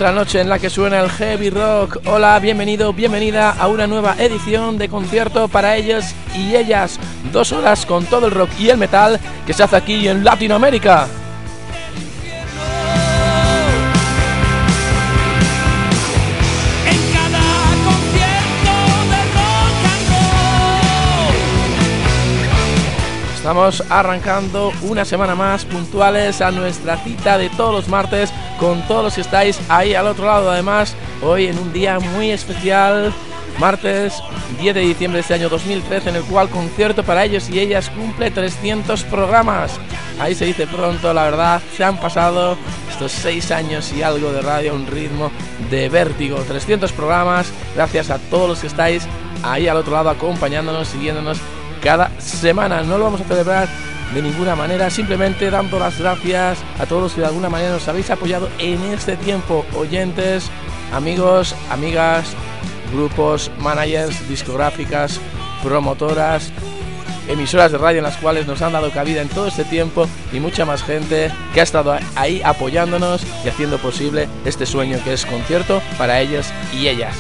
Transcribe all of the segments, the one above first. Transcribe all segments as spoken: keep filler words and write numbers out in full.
Otra noche en la que suena el heavy rock. Hola, bienvenido, bienvenida a una nueva edición de Concierto para ellos y ellas. Dos horas con todo el rock y el metal que se hace aquí en Latinoamérica. Estamos arrancando una semana más puntuales a nuestra cita de todos los martes con todos los que estáis ahí al otro lado. Además, hoy en un día muy especial, martes diez de diciembre de este año dos mil trece, en el cual Concierto para ellos y ellas cumple trescientos programas. Ahí se dice pronto, la verdad, se han pasado estos seis años y algo de radio a un ritmo de vértigo. trescientos programas, gracias a todos los que estáis ahí al otro lado acompañándonos, siguiéndonos cada semana. No lo vamos a celebrar de ninguna manera, simplemente dando las gracias a todos los que de alguna manera nos habéis apoyado en este tiempo, oyentes, amigos, amigas, grupos, managers, discográficas, promotoras, emisoras de radio en las cuales nos han dado cabida en todo este tiempo, y mucha más gente que ha estado ahí apoyándonos y haciendo posible este sueño que es Concierto para ellos y ellas.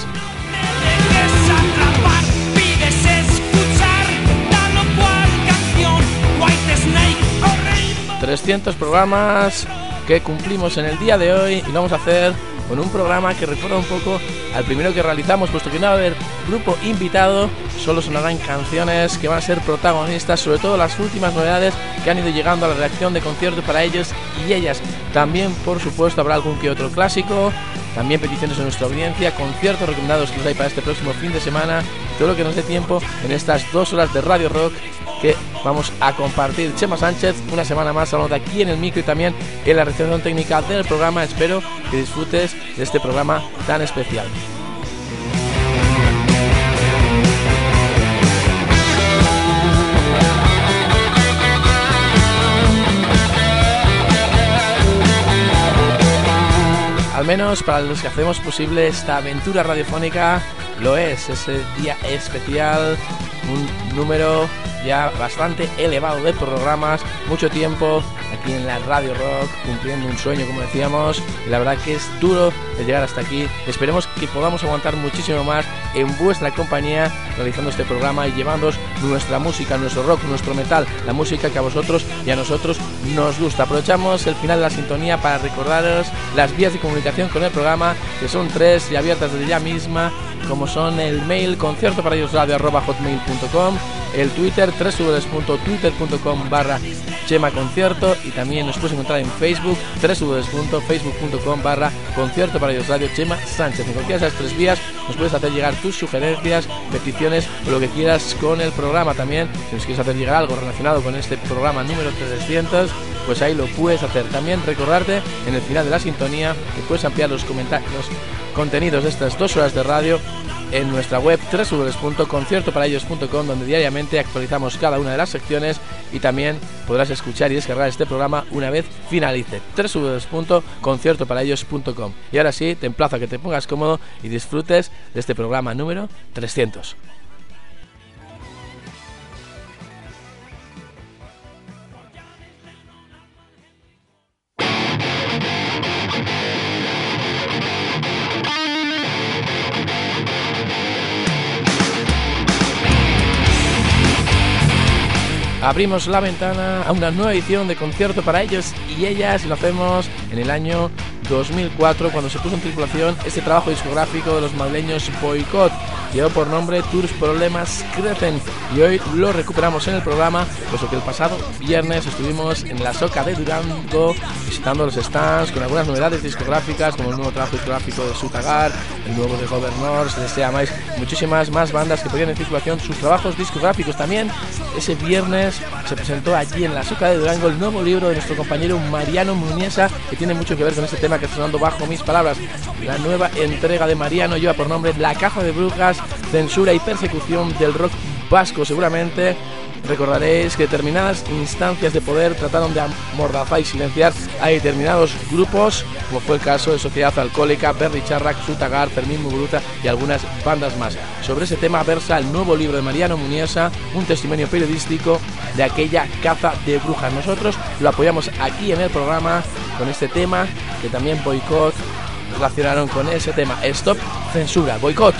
trescientos programas que cumplimos en el día de hoy, y lo vamos a hacer con un programa que recuerda un poco al primero que realizamos, puesto que no va a haber grupo invitado, solo sonarán canciones que van a ser protagonistas, sobre todo las últimas novedades que han ido llegando a la redacción de Concierto para ellos y ellas. También, por supuesto, habrá algún que otro clásico, también peticiones de nuestra audiencia, conciertos recomendados que os hay para este próximo fin de semana, y todo lo que nos dé tiempo en estas dos horas de Radio Rock que vamos a compartir. Chema Sánchez, una semana más hablando de aquí en el micro y también en la realización técnica del programa. Espero que disfrutes de este programa tan especial. Al menos para los que hacemos posible esta aventura radiofónica, lo es, ese día especial, un número ya bastante elevado de programas, mucho tiempo aquí en la Radio Rock, cumpliendo un sueño, como decíamos, y la verdad que es duro de llegar hasta aquí. Esperemos que podamos aguantar muchísimo más en vuestra compañía, realizando este programa y llevándoos nuestra música, nuestro rock, nuestro metal, la música que a vosotros y a nosotros nos gusta. Aprovechamos el final de la sintonía para recordaros las vías de comunicación con el programa, que son tres y abiertas desde ya misma, como son el mail concierto para ellos radio arroba hotmail punto com, el Twitter w w w punto twitter punto com barra Chema Concierto, y también nos puedes encontrar en Facebook w w w punto facebook punto com barra concierto para ellos radio Chema Sánchez. En cualquiera de esas tres vías nos puedes hacer llegar tus sugerencias, peticiones o lo que quieras con el programa. También, si nos quieres hacer llegar algo relacionado con este programa número trescientos, pues ahí lo puedes hacer. También recordarte en el final de la sintonía que puedes ampliar los comentarios, los contenidos de estas dos horas de radio en nuestra web w w w punto concierto para ellos punto com, donde diariamente actualizamos cada una de las secciones, y también podrás escuchar y descargar este programa una vez finalice. w w w punto concierto para ellos punto com. Y ahora sí, te emplazo a que te pongas cómodo y disfrutes de este programa número trescientos. Abrimos la ventana a una nueva edición de Concierto para ellos y ellas, y lo hacemos en el año dos mil cuatro, cuando se puso en circulación este trabajo discográfico de los madrileños Boicot. Llevó por nombre Tus problemas crecen, y hoy lo recuperamos en el programa, puesto que el pasado viernes estuvimos en la Soca de Durango visitando los stands con algunas novedades discográficas, como el nuevo trabajo discográfico de Sutagar, el nuevo de Governors, de Sea Mais, muchísimas más bandas que ponían en circulación sus trabajos discográficos. También ese viernes se presentó allí en la Soca de Durango el nuevo libro de nuestro compañero Mariano Muniesa, que tiene mucho que ver con este tema que está sonando bajo mis palabras. La nueva entrega de Mariano lleva por nombre La caja de brujas, censura y persecución del rock vasco. Seguramente recordaréis que determinadas instancias de poder trataron de amordazar y silenciar a determinados grupos, como fue el caso de Sociedad Alcohólica, Berry Charrac, Sutagar, Fermín Muguruza y algunas bandas más. Sobre ese tema versa el nuevo libro de Mariano Muniesa, un testimonio periodístico de aquella caza de brujas. Nosotros lo apoyamos aquí en el programa con este tema que también Boicot relacionaron con ese tema. Stop Censura, boicot.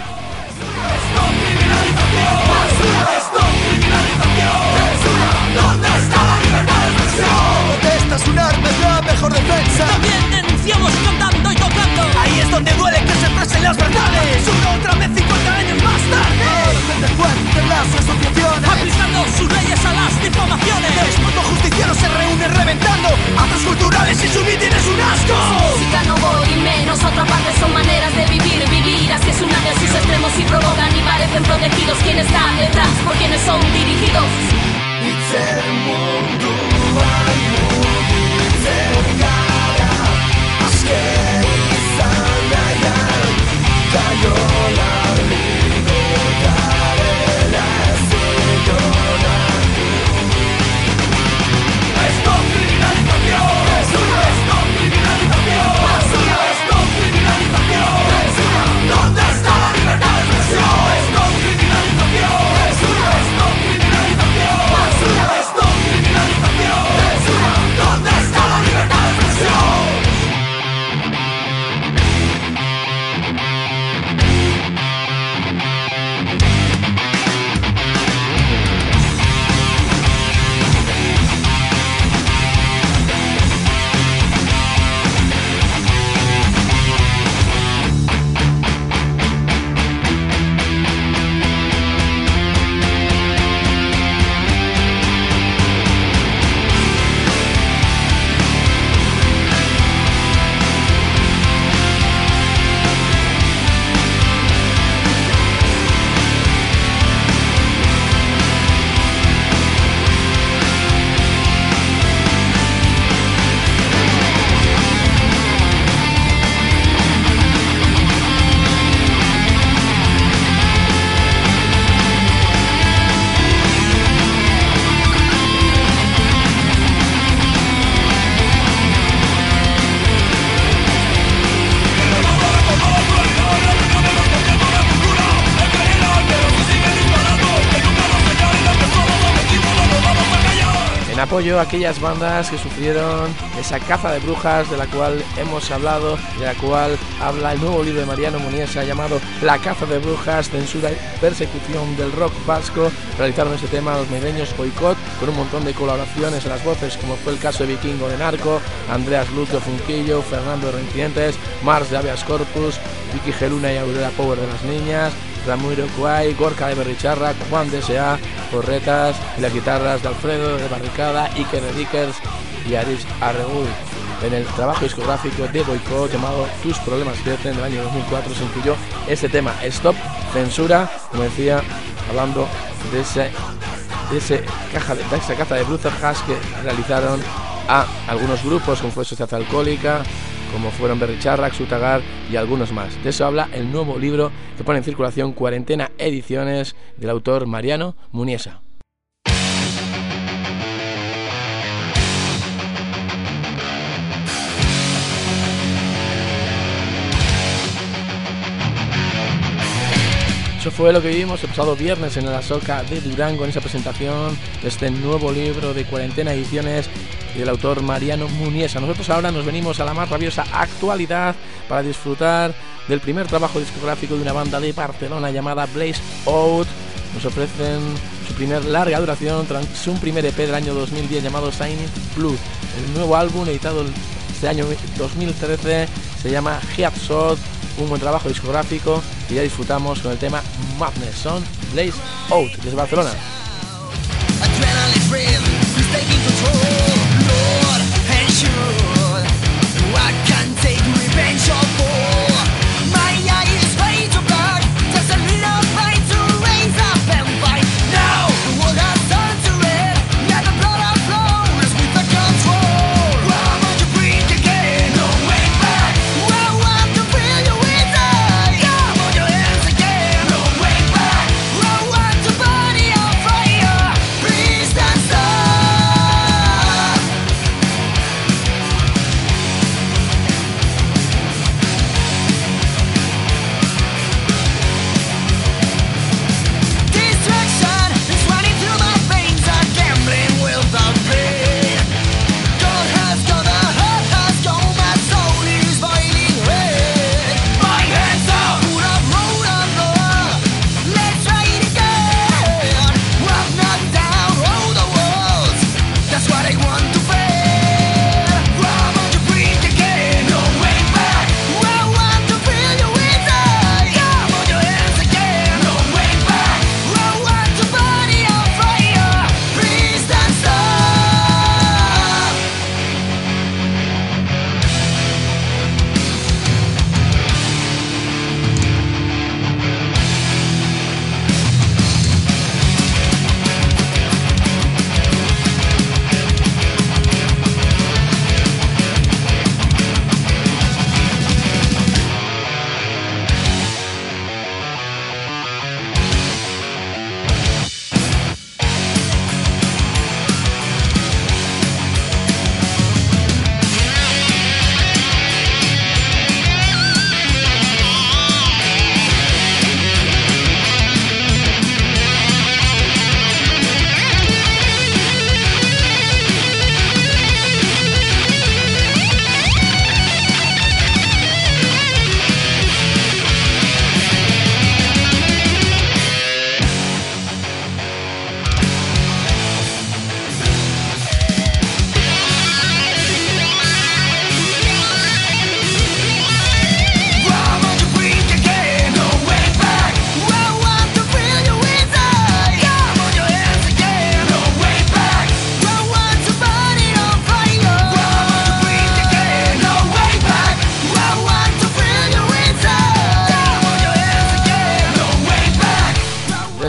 Protesta es un arma, es la mejor defensa. También denunciamos cantando y tocando. Ahí es donde duele que se expresen las verdades. Una otra vez cincuenta años más tarde. Adolescentes fuertes, las asociaciones aplicando sus leyes a las difamaciones. Despotos justicieros se reúnen reventando actos culturales y su mitin es un asco. Su música no voy menos, otra parte son maneras de vivir. Vivir así es una de sus extremos y provocan y parecen protegidos. ¿Quién está detrás? ¿Por quiénes son dirigidos? En apoyo a aquellas bandas que sufrieron esa caza de brujas de la cual hemos hablado, de la cual habla el nuevo libro de Mariano Muniesa llamado La caza de brujas, censura y persecución del rock vasco, realizaron este tema los madrileños Boicot, con un montón de colaboraciones en las voces, como fue el caso de Vikingo de Narco, Andreas Luto Funquillo, Fernando de Reincidentes, Mars de Habeas Corpus, Vicky Geluna y Aurora Power de las Niñas, Ramiro Cuay, Gorka de Berricharra, Juan de S A, Porretas y las guitarras de Alfredo de Barricada, Iker de Dickers y Aris Arregui. En el trabajo discográfico de Boicot llamado Tus problemas crecen del año dos mil cuatro se incluyó este tema Stop Censura, como decía, hablando de ese de, ese caja de, de esa caza de brujas que realizaron a algunos grupos como fue Sociedad Alcohólica, como fueron Berricharra, Xutagar y algunos más. De eso habla el nuevo libro que pone en circulación Cuarentena Ediciones del autor Mariano Muniesa. Eso fue lo que vivimos el pasado viernes en la Soca de Durango, en esa presentación de este nuevo libro de Cuarentena Ediciones y del autor Mariano Muniesa. Nosotros ahora nos venimos a la más rabiosa actualidad para disfrutar del primer trabajo discográfico de una banda de Barcelona llamada Blaze Out. Nos ofrecen su primer larga duración tras un primer E P del año dos mil diez llamado Signing Blood. El nuevo álbum editado este año dos mil trece se llama Headshot, un buen trabajo discográfico y ya disfrutamos con el tema Madness. Son Blaze Out desde Barcelona. Please don't stop.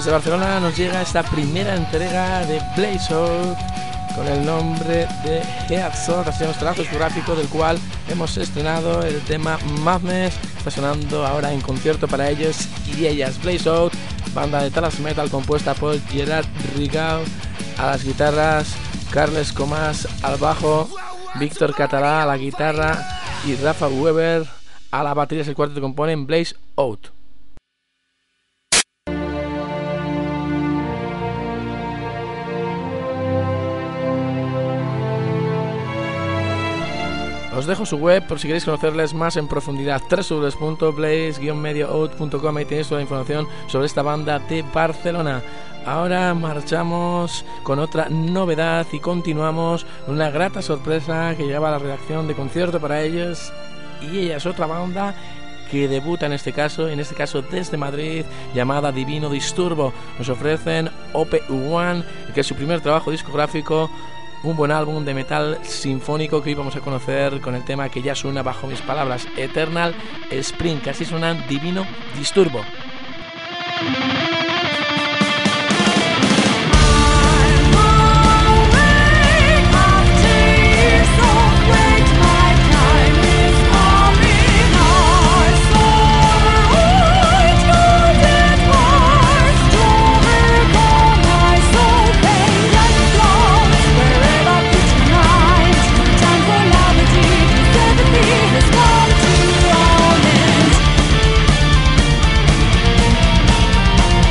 Desde Barcelona nos llega esta primera entrega de Blaze Out con el nombre de Headshot, así nuestro trabajo discográfico del cual hemos estrenado el tema Madness. Está sonando ahora en concierto para ellos y ellas. Blaze Out, banda de thrash metal compuesta por Gerard Rigau a las guitarras, Carles Comas al bajo, Víctor Catalá a la guitarra y Rafa Weber a la batería. Es el cuarteto que componen Blaze Out. Os dejo su web por si queréis conocerles más en profundidad, w w w punto blaze guion medio out punto com, y tenéis toda la información sobre esta banda de Barcelona. Ahora marchamos con otra novedad y continuamos con una grata sorpresa que llegaba a la redacción de Concierto para ellos y ellas, otra banda que debuta en este caso, en este caso desde Madrid, llamada Divino Disturbo. Nos ofrecen O P uno, que es su primer trabajo discográfico, un buen álbum de metal sinfónico que hoy vamos a conocer con el tema que ya suena bajo mis palabras, Eternal Spring, que así suenan Divino Disturbo. Come to an end.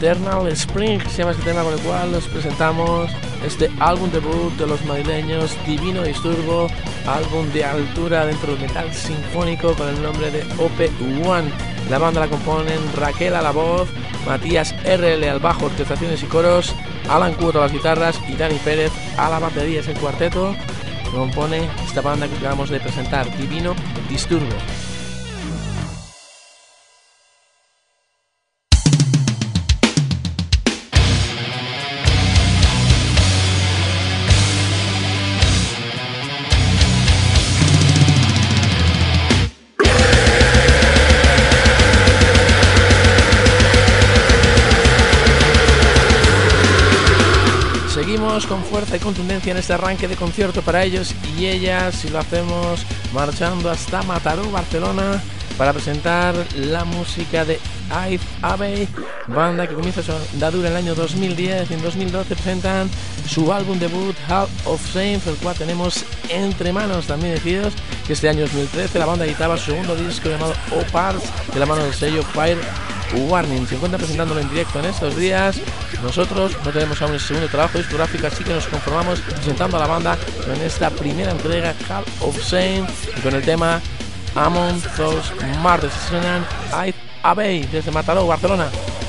Eternal Spring, se llama este tema con el cual nos presentamos este álbum debut de los madrileños Divino Disturbo, álbum de altura dentro del metal sinfónico con el nombre de O P uno. La banda la componen Raquel a la voz, Matías R L al bajo, orquestaciones y coros, Alan Cuoto a las guitarras y Dani Pérez a la batería. Es el cuarteto que compone esta banda que acabamos de presentar, Divino Disturbo. Seguimos con fuerza y contundencia en este arranque de concierto para ellos y ellas, y lo hacemos marchando hasta Mataró, Barcelona, para presentar la música de Aid Abbey, banda que comienza su andadura en el año dos mil diez y en dos mil doce presentan su álbum debut Hall of Shame, el cual tenemos entre manos. También deciros que este año dos mil trece la banda editaba su segundo disco llamado O-Parts de la mano del sello Fire Warning. Se encuentra presentándolo en directo en estos días. Nosotros no tenemos aún el segundo trabajo discográfico, así que nos conformamos presentando a la banda con esta primera entrega, Hall of Shame, y con el tema Among Those Martyrs. Se suenan Aid Abbey desde Mataró, Barcelona.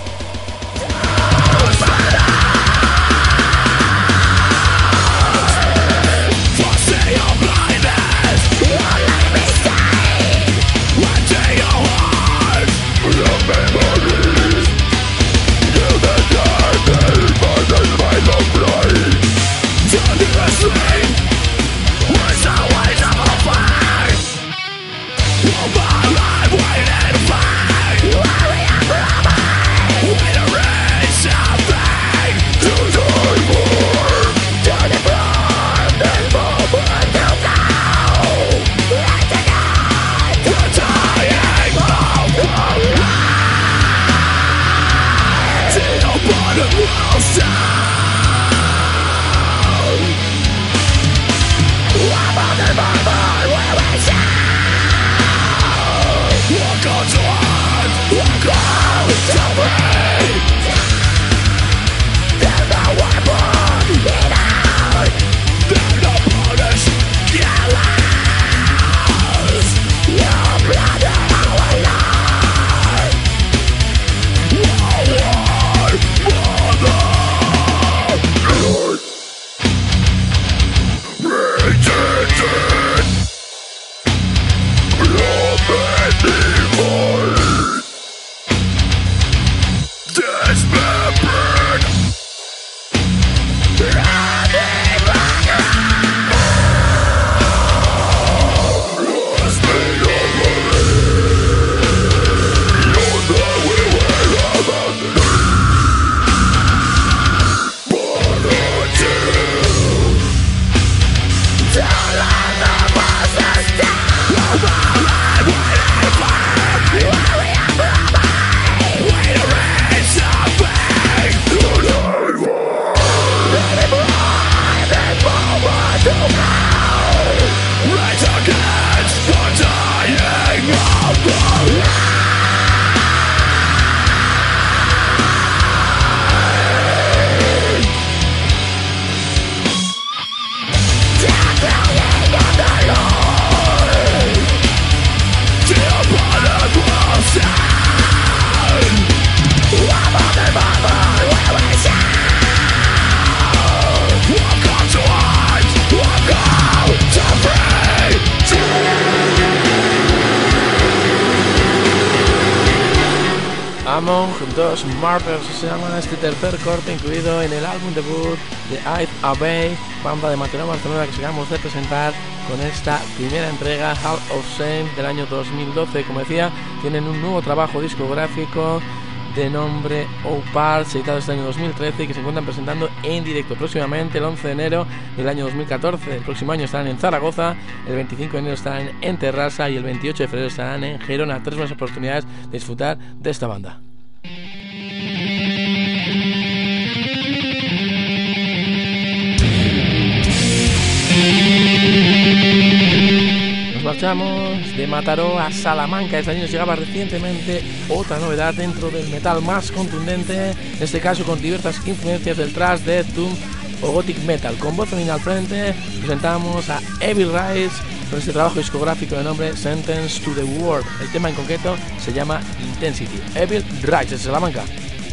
Among Those Martyrs se llama este tercer corte incluido en el álbum debut de Aid Abbey, banda de Mataró, Barcelona, que acabamos de presentar con esta primera entrega, Hall of Shame, del año dos mil doce. Como decía, tienen un nuevo trabajo discográfico de nombre O-Parts, editado este año dos mil trece, y que se encuentran presentando en directo próximamente el once de enero del año dos mil catorce. El próximo año estarán en Zaragoza, el veinticinco de enero estarán en Terrassa y el veintiocho de febrero estarán en Gerona. Tres buenas oportunidades de disfrutar de esta banda. Nos marchamos de Mataró a Salamanca. Este año nos llegaba recientemente otra novedad dentro del metal más contundente, en este caso con diversas influencias del thrash, death, doom o gothic metal. Con voz femenina al frente presentamos a Evil Rise con este trabajo discográfico de nombre Sentence to the World. El tema en concreto se llama Intensity. Evil Rise de Salamanca.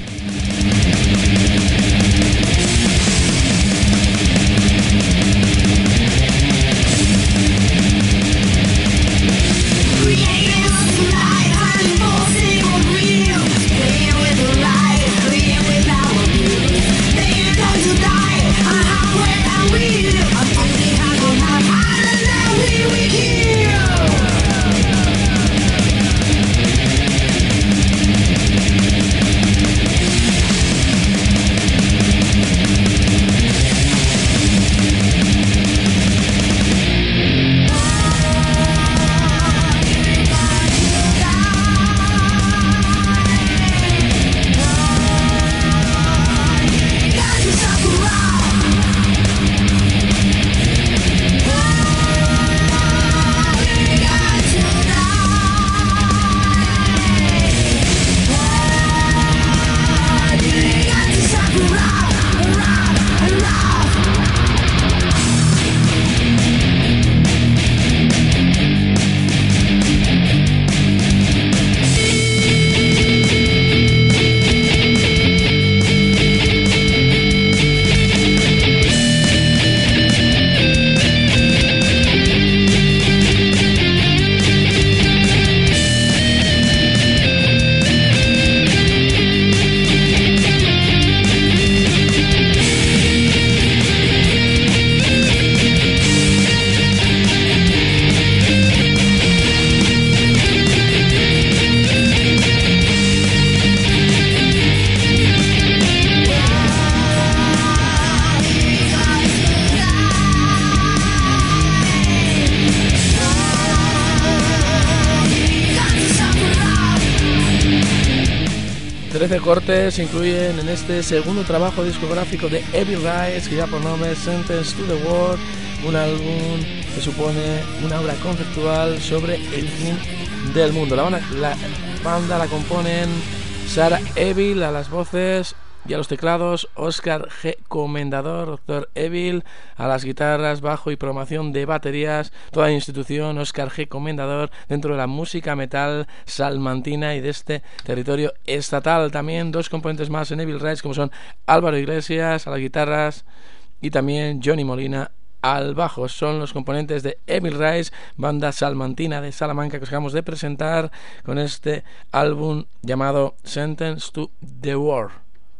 trece cortes se incluyen en este segundo trabajo discográfico de Evil Rise, que lleva por nombre Sentence to the World, un álbum que supone una obra conceptual sobre el fin del mundo. La banda la, banda la componen Sarah Evil a las voces y a los teclados, Oscar G. Comendador, Doctor Evil, a las guitarras, bajo y programación de baterías, toda institución, Oscar G. Comendador, dentro de la música metal salmantina y de este territorio estatal. También dos componentes más en Evil Rise, como son Álvaro Iglesias a las guitarras y también Johnny Molina al bajo. Son los componentes de Evil Rise, banda salmantina de Salamanca, que os acabamos de presentar con este álbum llamado Sentence to the World.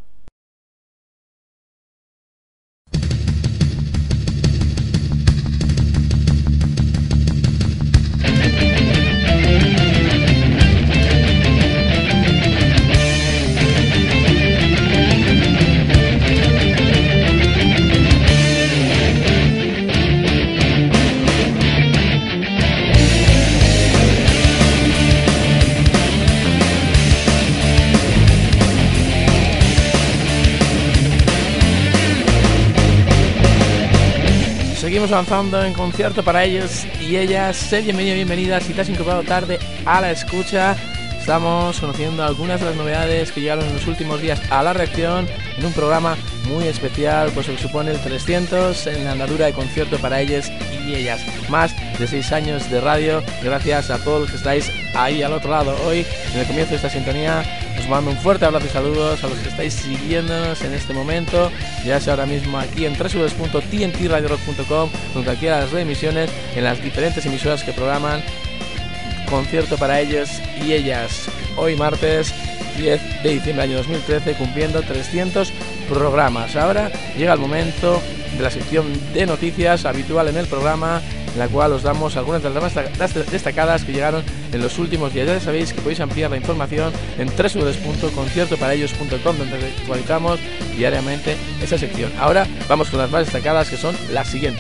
Seguimos avanzando en concierto para ellos y ellas. Sé bienvenido, bienvenida si te has incorporado tarde a la escucha. Estamos conociendo algunas de las novedades que llegaron en los últimos días a la reacción en un programa muy especial, pues que supone el trescientos en la andadura de concierto para ellos y ellas. Más de seis años de radio, gracias a todos los que estáis ahí al otro lado. Hoy, en el comienzo de esta sintonía, os mando un fuerte abrazo y saludos a los que estáis siguiéndonos en este momento, ya sea ahora mismo aquí en doble u doble u doble u punto t n t radio rock punto com, con cualquiera de las reemisiones en las diferentes emisoras que programan concierto para ellos y ellas. Hoy martes diez de diciembre del año dos mil trece, cumpliendo trescientos programas. Ahora llega el momento de la sección de noticias habitual en el programa, en la cual os damos algunas de las más destacadas que llegaron en los últimos días. Ya sabéis que podéis ampliar la información en doble u doble u doble u punto concierto para ellos punto com, donde actualizamos diariamente esa sección. Ahora vamos con las más destacadas, que son las siguientes.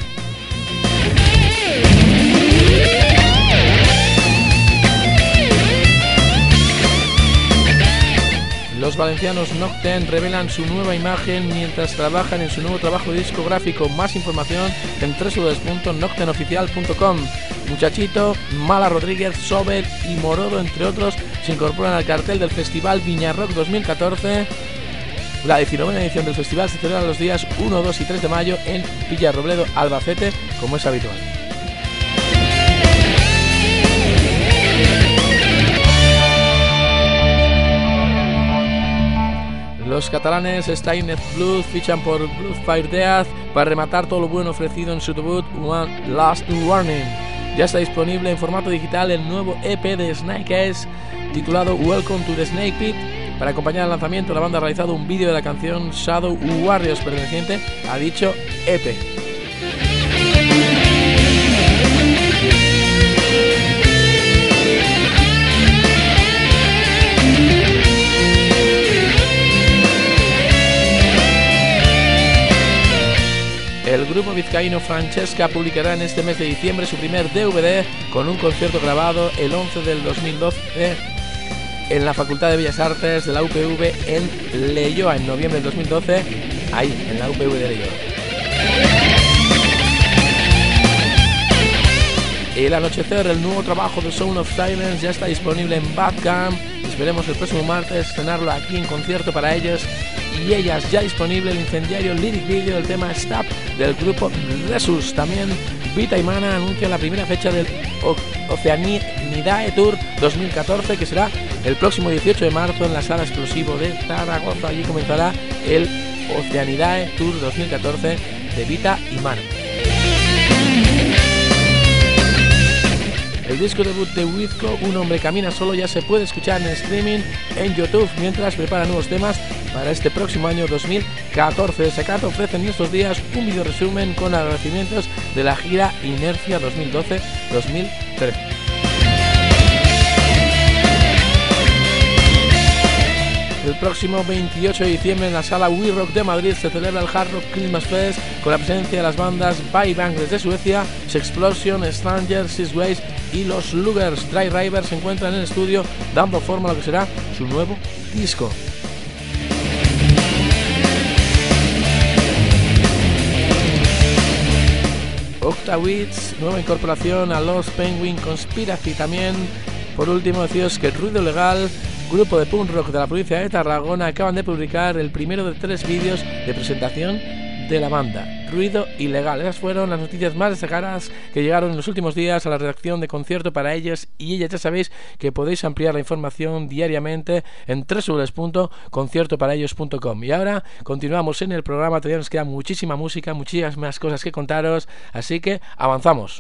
Los valencianos Nocten revelan su nueva imagen mientras trabajan en su nuevo trabajo discográfico. Más información en doble u doble u doble u punto nocten oficial punto com. Muchachito, Mala Rodríguez, Sobel y Morodo, entre otros, se incorporan al cartel del Festival Viña Rock dos mil catorce. La diecinovena edición del festival se celebra los días uno, dos y tres de mayo en Villarrobledo, Albacete, como es habitual. Los catalanes Stainet Blues fichan por Blues Fire Death para rematar todo lo bueno ofrecido en su debut One Last Warning. Ya está disponible en formato digital el nuevo E P de Snake Eyes titulado Welcome to the Snake Pit. Para acompañar el lanzamiento, la banda ha realizado un vídeo de la canción Shadow Warriors perteneciente a dicho E P. El grupo vizcaíno Francesca publicará en este mes de diciembre su primer D V D con un concierto grabado el once del dos mil doce en la Facultad de Bellas Artes de la U P V en Leioa, en noviembre del dos mil doce, ahí, en la U P V de Leioa. El anochecer, el nuevo trabajo de Sound of Silence ya está disponible en Bandcamp. Esperemos el próximo martes estrenarlo aquí en concierto para ellos y ellas. Ya disponible el incendiario lyric video del tema Stop del grupo Resus. También Vita y Mana anuncia la primera fecha del Oceanidae Tour dos mil catorce, que será el próximo dieciocho de marzo en la Sala Explosivo de Zaragoza. Allí comenzará el Oceanidae Tour dos mil catorce de Vita y Mana. El disco debut de Wizco, Un hombre camina solo, ya se puede escuchar en streaming en YouTube mientras prepara nuevos temas para este próximo año dos mil catorce. Sacato ofrece en estos días un video resumen con agradecimientos de la gira Inercia dos mil doce dos mil trece. El próximo veintiocho de diciembre en la sala We Rock de Madrid se celebra el Hard Rock Christmas Fest con la presencia de las bandas Bye Bang desde Suecia, Sexplosion, Stranger, Six Ways y los Lugers. Dry River se encuentran en el estudio dando forma a lo que será su nuevo disco. Octawitz, nueva incorporación a Lost Penguin Conspiracy. También, por último, deciros que Ruido Legal, grupo de punk rock de la provincia de Tarragona, acaban de publicar el primero de tres vídeos de presentación de la banda, Ruido Ilegal. Esas fueron las noticias más destacadas que llegaron en los últimos días a la redacción de Concierto para ellos y ellas. Ya sabéis que podéis ampliar la información diariamente en doble u doble u doble u punto concierto para ellos punto com. Y ahora continuamos en el programa. Todavía nos queda muchísima música, muchísimas más cosas que contaros, así que avanzamos.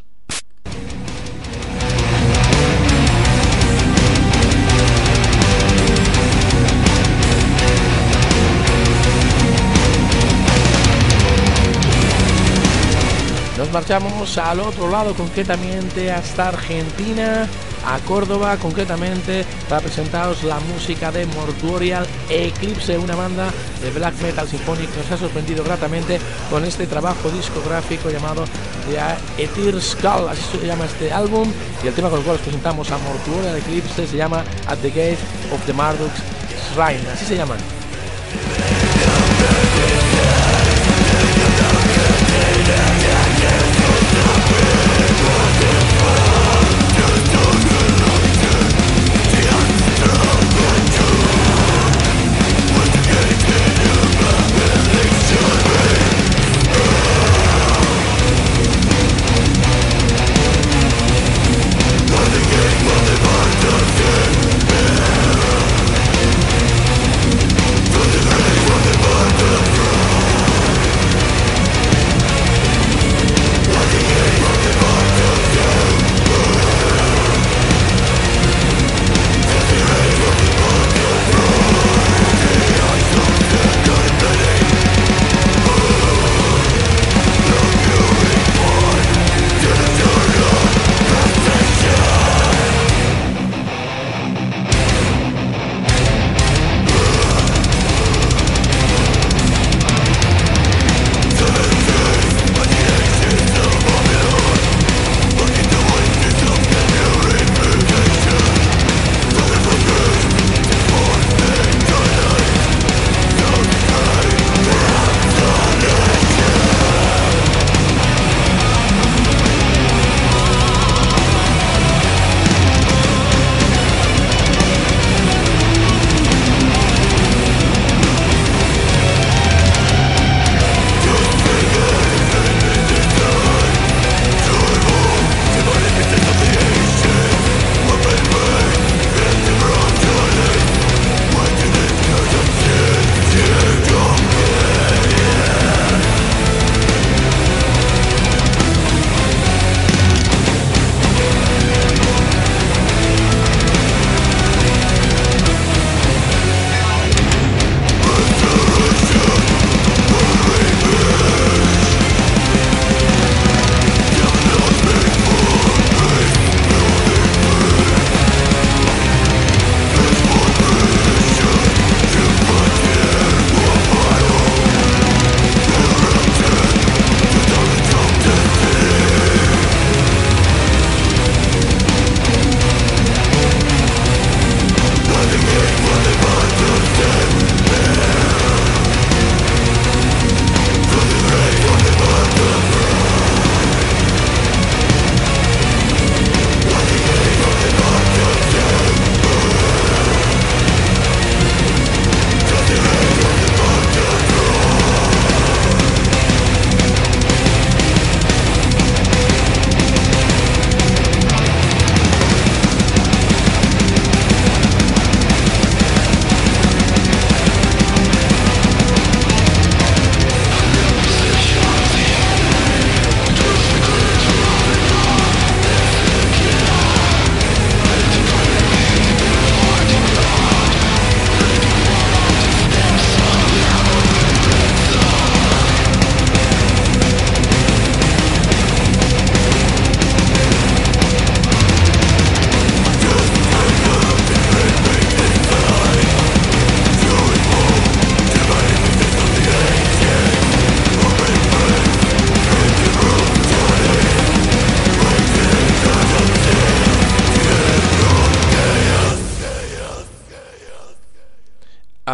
Nos marchamos al otro lado, concretamente hasta Argentina, a Córdoba, concretamente para presentaros la música de Mortuorial Eclipse, una banda de black metal sinfónico que nos ha sorprendido gratamente con este trabajo discográfico llamado The Ether Skull, así se llama este álbum, y el tema con el cual os presentamos a Mortuorial Eclipse se llama At the Gate of the Marduk's Shrine, así se llaman.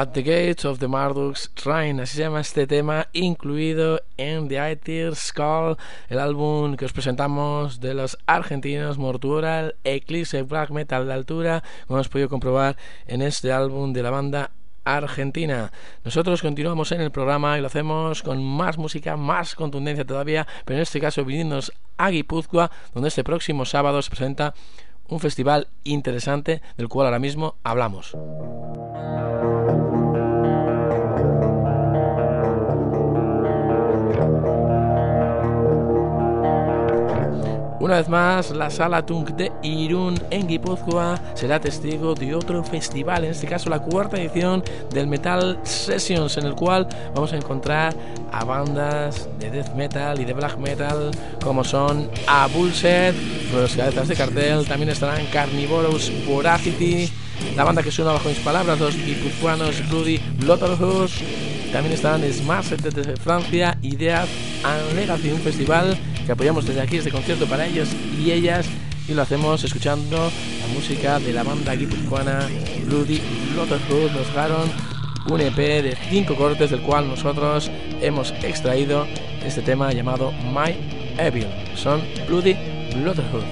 At the Gates of the Marduk's Shrine, así se llama este tema, incluido en The Aether Skull, el álbum que os presentamos de los argentinos Mortuoral, Eclipse Black Metal de altura, como hemos podido comprobar en este álbum de la banda argentina. Nosotros continuamos en el programa y lo hacemos con más música, más contundencia todavía, pero en este caso viniéndonos a Guipúzcoa, donde este próximo sábado se presenta un festival interesante del cual ahora mismo hablamos. Una vez más, la Sala Tunk de Irún en Guipúzcoa será testigo de otro festival, en este caso la cuarta edición del Metal Sessions, en el cual vamos a encontrar a bandas de death metal y de black metal como son A Bullset, los cabezas de cartel. También estarán Carnivorous Voracity, la banda que suena bajo mis palabras, los guipuzcoanos Bloody Blotterhood. También estarán Smashed desde Francia y Death and Legacy, un festival que apoyamos desde aquí, este concierto para ellos y ellas, y lo hacemos escuchando la música de la banda guipuzcoana Bloody Blotterhood. Nos dejaron un E P de cinco cortes, del cual nosotros hemos extraído este tema llamado My Evil. Son Bloody Blotterhood.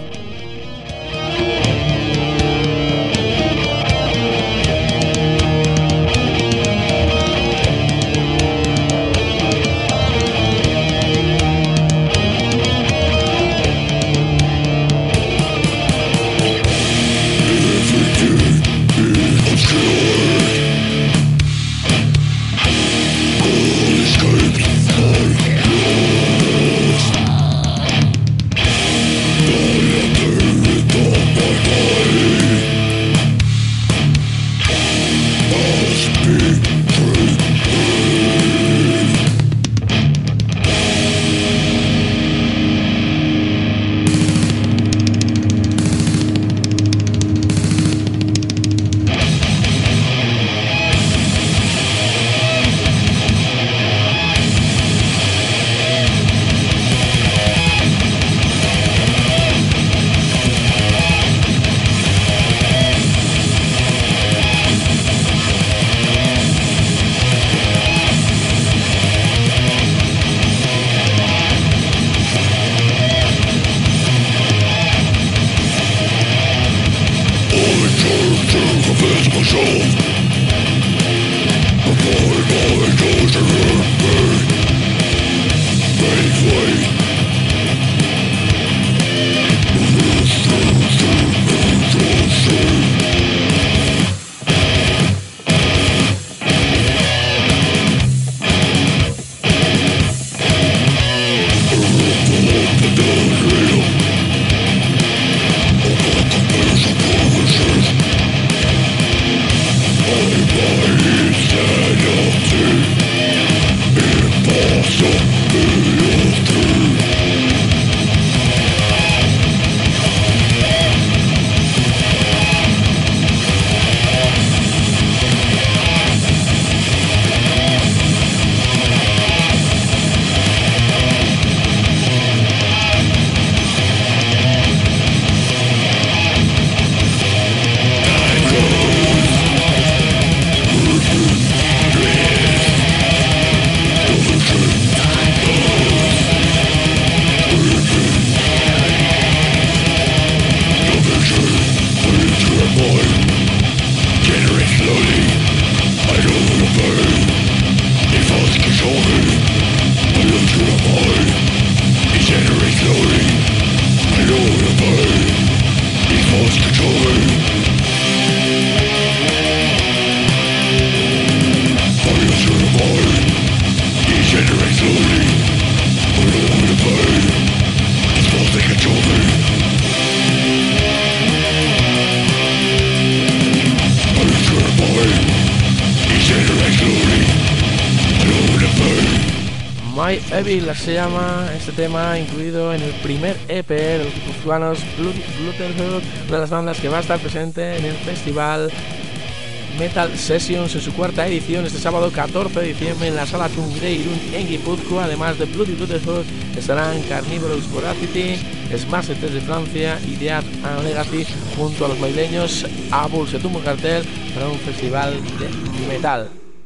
My Evil se llama este tema, incluido en el primer E P de los guipuzcoanos Bloody Blotterhood, una de las bandas que va a estar presente en el festival Metal Sessions en su cuarta edición este sábado catorce de diciembre en la Sala Tungre Irún en Guipúzcoa. Además de Bloody Brotherhood estarán Carnivorous Voracity, Smash de Francia y Death and Legacy junto a los madrileños Abul Setum Cartel para un festival de metal.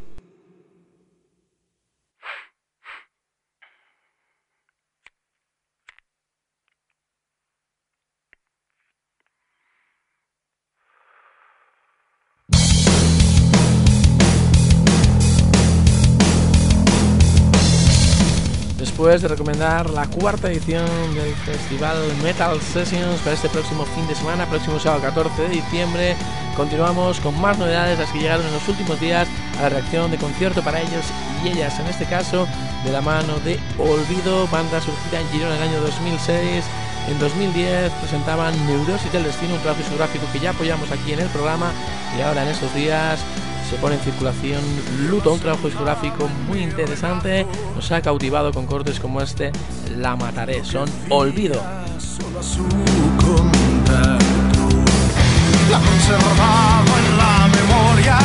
Después de recomendar la cuarta edición del Festival Metal Sessions para este próximo fin de semana, próximo sábado catorce de diciembre, continuamos con más novedades, las que llegaron en los últimos días a la reacción de concierto para ellos y ellas, en este caso de la mano de Olvido, banda surgida en Girona en el año dos mil seis. En dos mil diez presentaban Neurosis del Destino, un trabajo discográfico que ya apoyamos aquí en el programa, y ahora en estos días se pone en circulación Luto, un trabajo discográfico muy interesante. Nos ha cautivado con cortes como este, La Mataré. Son Olvido. Solo a su contacto, la conservado en la memoria,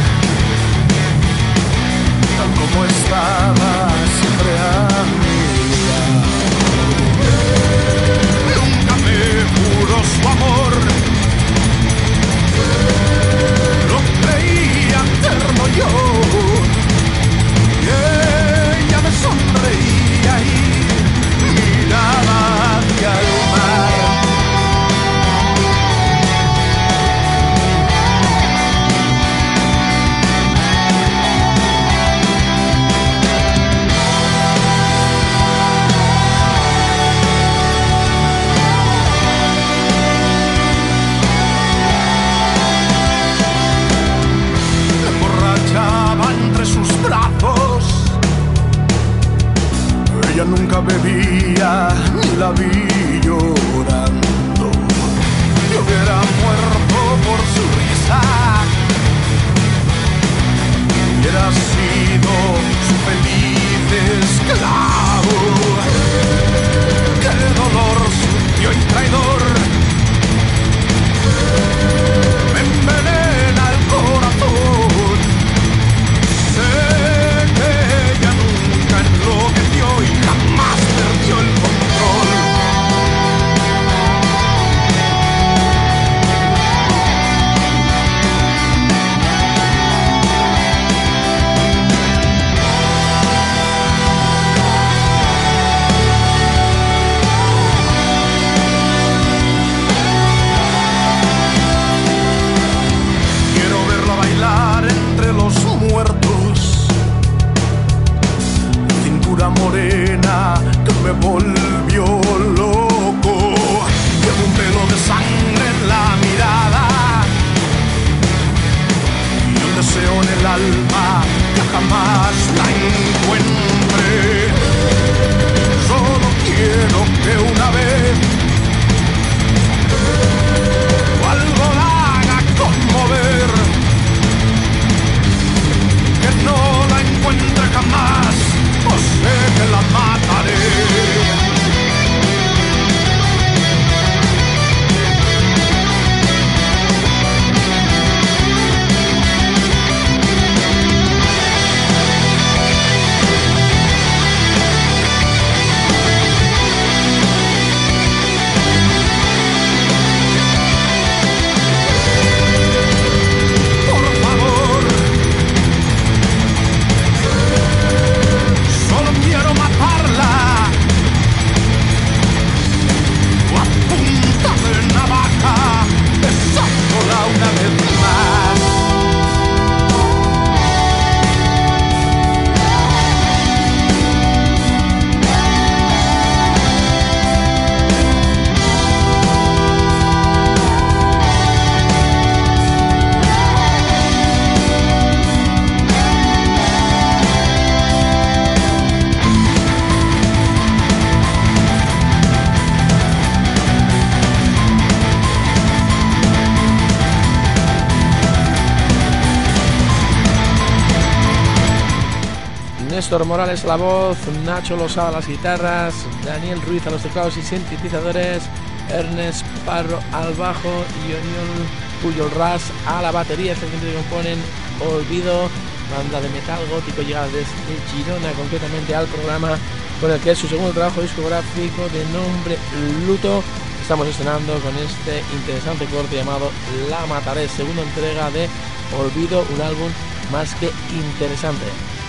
tal como estaba siempre amiga. Nunca me juró su amor, lo creía eterno yo, y ella me sonreía y miraba hacia el mar. Entre sus brazos, ella nunca bebía ni la vi llorando. Yo hubiera muerto por su risa, hubiera sido su feliz esclavo. Qué dolor sucio y traidor me envenena el corazón. Sé que ella nunca enloqueció y jamás perdió el control. Quiero verla bailar entre los muertos, cintura morena que me volvió loco. Llevo un velo de sangre en la mirada y un deseo en el alma que jamás la encuentre. Solo quiero que una vez o algo la haga conmover, que no la encuentre jamás, o sé que la mataré. Néstor Morales a la voz, Nacho Losada a las guitarras, Daniel Ruiz a los teclados y sintetizadores, Ernest Parro al bajo y Oriol Puyol Ras a la batería. Esta gente que componen Olvido, banda de metal gótico llegada desde Girona, concretamente al programa con el que es su segundo trabajo discográfico de nombre Luto. Estamos estrenando con este interesante corte llamado La Mataré, segunda entrega de Olvido, un álbum más que interesante.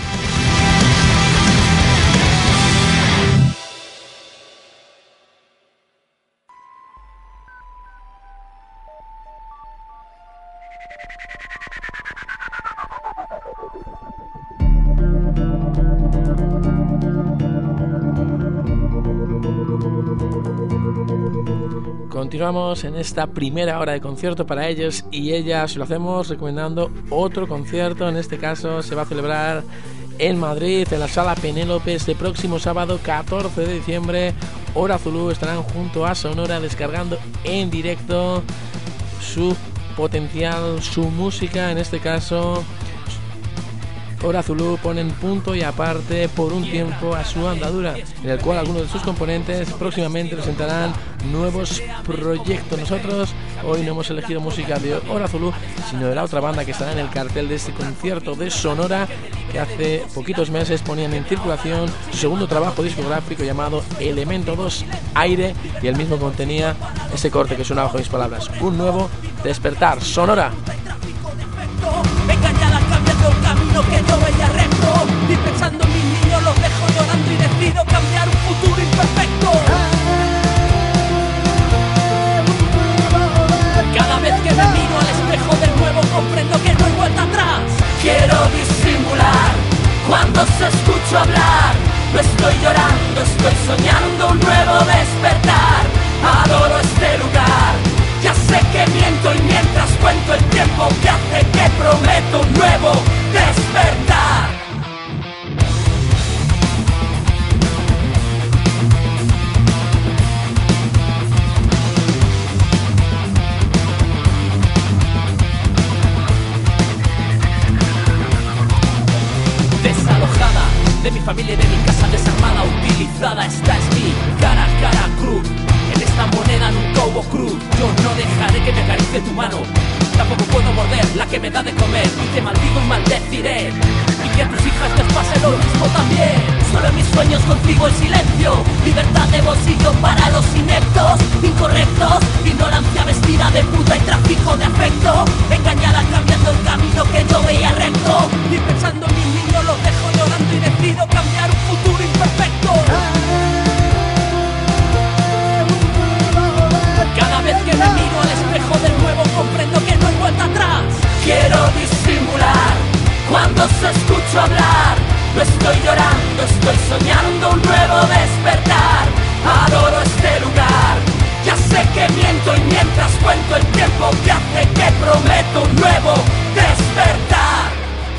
Continuamos en esta primera hora de concierto para ellos y ellas. Lo hacemos recomendando otro concierto. En este caso se va a celebrar en Madrid, en la Sala Penélope, este próximo sábado catorce de diciembre. Hora Zulu estarán junto a Sonora descargando en directo su potencial, su música. En este caso Hora Zulu ponen punto y aparte por un tiempo a su andadura, en el cual algunos de sus componentes próximamente presentarán nuevos proyectos. Nosotros hoy no hemos elegido música de Hora Zulu, sino de la otra banda que estará en el cartel de este concierto de Sonora, que hace poquitos meses ponían en circulación su segundo trabajo discográfico llamado Elemento dos Aire, y el mismo contenía ese corte que suena bajo mis palabras, Un Nuevo Despertar. Sonora. Engañada cambiando el camino que yo veía recto, y pensando en mis niños los dejo llorando y decido cambiar un futuro imperfecto. Cada vez que me miro al espejo de nuevo comprendo que no hay vuelta atrás. Quiero disimular cuando se escucho hablar. No estoy llorando, estoy soñando un nuevo despertar. Adoro este lugar. Ya sé que miento y mientras cuento el tiempo que hace que prometo un nuevo despertar. Desalojada de mi familia y de mi casa desarmada, utilizada, esta es mi cara a cara cruz. En esta moneda nunca hubo cruz. Yo no dejaré que me acaricie tu mano. Tampoco puedo morder la que me da de comer. Y te maldigo y maldeciré. Y que a tus hijas les pase lo mismo también. Solo en mis sueños contigo el silencio. Libertad de bolsillo para los ineptos, incorrectos. Ignorancia vestida de puta y tráfico de afecto. Engañada cambiando el camino que yo veía recto. Y pensando en mis niños los dejo llorando y decido cambiar un futuro imperfecto. Cada vez que me miro al espejo de nuevo comprendo que no hay vuelta atrás. Quiero disimular cuando se escucho hablar. No estoy llorando, estoy soñando un nuevo despertar. Adoro este lugar. Ya sé que miento y mientras cuento el tiempo que hace que prometo un nuevo despertar.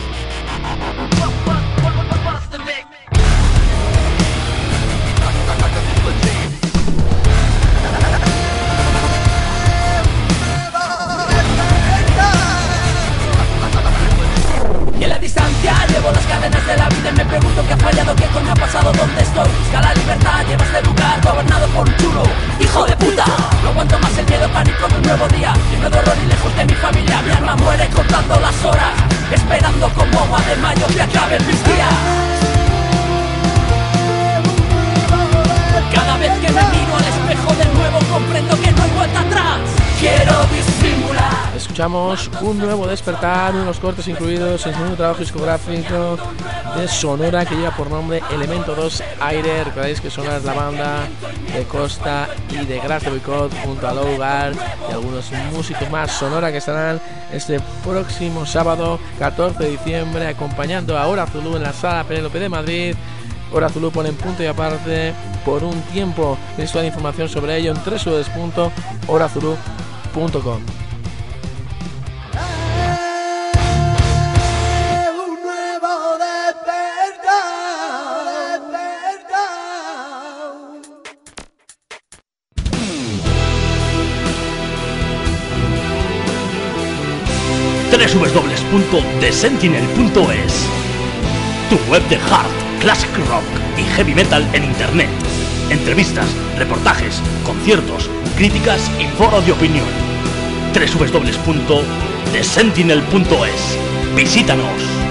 Y en la distancia llevo las cadenas de la vida y me pregunto qué ha fallado, qué coño ha pasado, dónde estoy. Busca la libertad, lleva este lugar gobernado por un chulo hijo de puta. No aguanto más el miedo, pánico de un nuevo día. Lleno de horror y lejos de mi familia. Mi alma muere contando las horas, esperando como agua de mayo que acaben mis días. Cada vez que me miro al espejo de nuevo comprendo que no hay vuelta atrás. Quiero disimular. Escuchamos Un Nuevo Despertar, uno de los cortes incluidos en el segundo trabajo discográfico de Sonora que lleva por nombre Elemento dos Aire. Recordáis que Sonora es la banda de Costa y de Gras de Boicot junto a Logar y algunos músicos más. Sonora que estarán este próximo sábado catorce de diciembre acompañando a Hora Zulu en la Sala Penélope de Madrid. Hora Zulu ponen punto y aparte por un tiempo. Tenéis toda la información sobre ello en doble u doble u doble u punto hora zulu punto com. doble u doble u doble u punto the sentinel punto es, tu web de hard, classic rock y heavy metal en internet. Entrevistas, reportajes, conciertos, críticas y foros de opinión. doble u doble u doble u punto the sentinel punto es. Visítanos.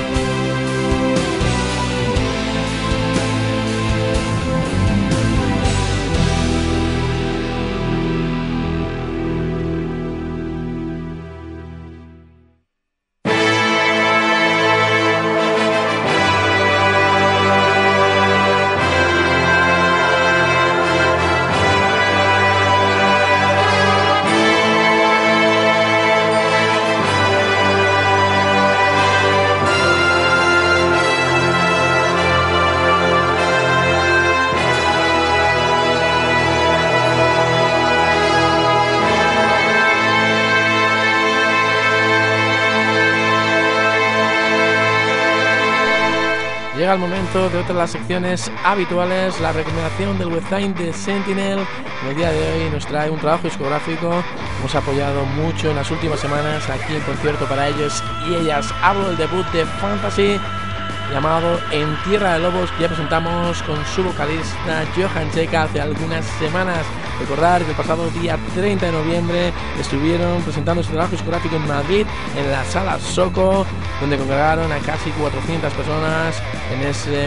Llega el momento de otra de las secciones habituales, la recomendación del website de Sentinel. En el día de hoy nos trae un trabajo discográfico. Hemos apoyado mucho en las últimas semanas aquí en concierto para ellos y ellas. Hablo del debut de Fantasy llamado En Tierra de Lobos, que ya presentamos con su vocalista Johan Checa hace algunas semanas. Recordar que el pasado día treinta de noviembre estuvieron presentando su trabajo discográfico en Madrid, en la Sala Soco, donde congregaron a casi cuatrocientas personas en ese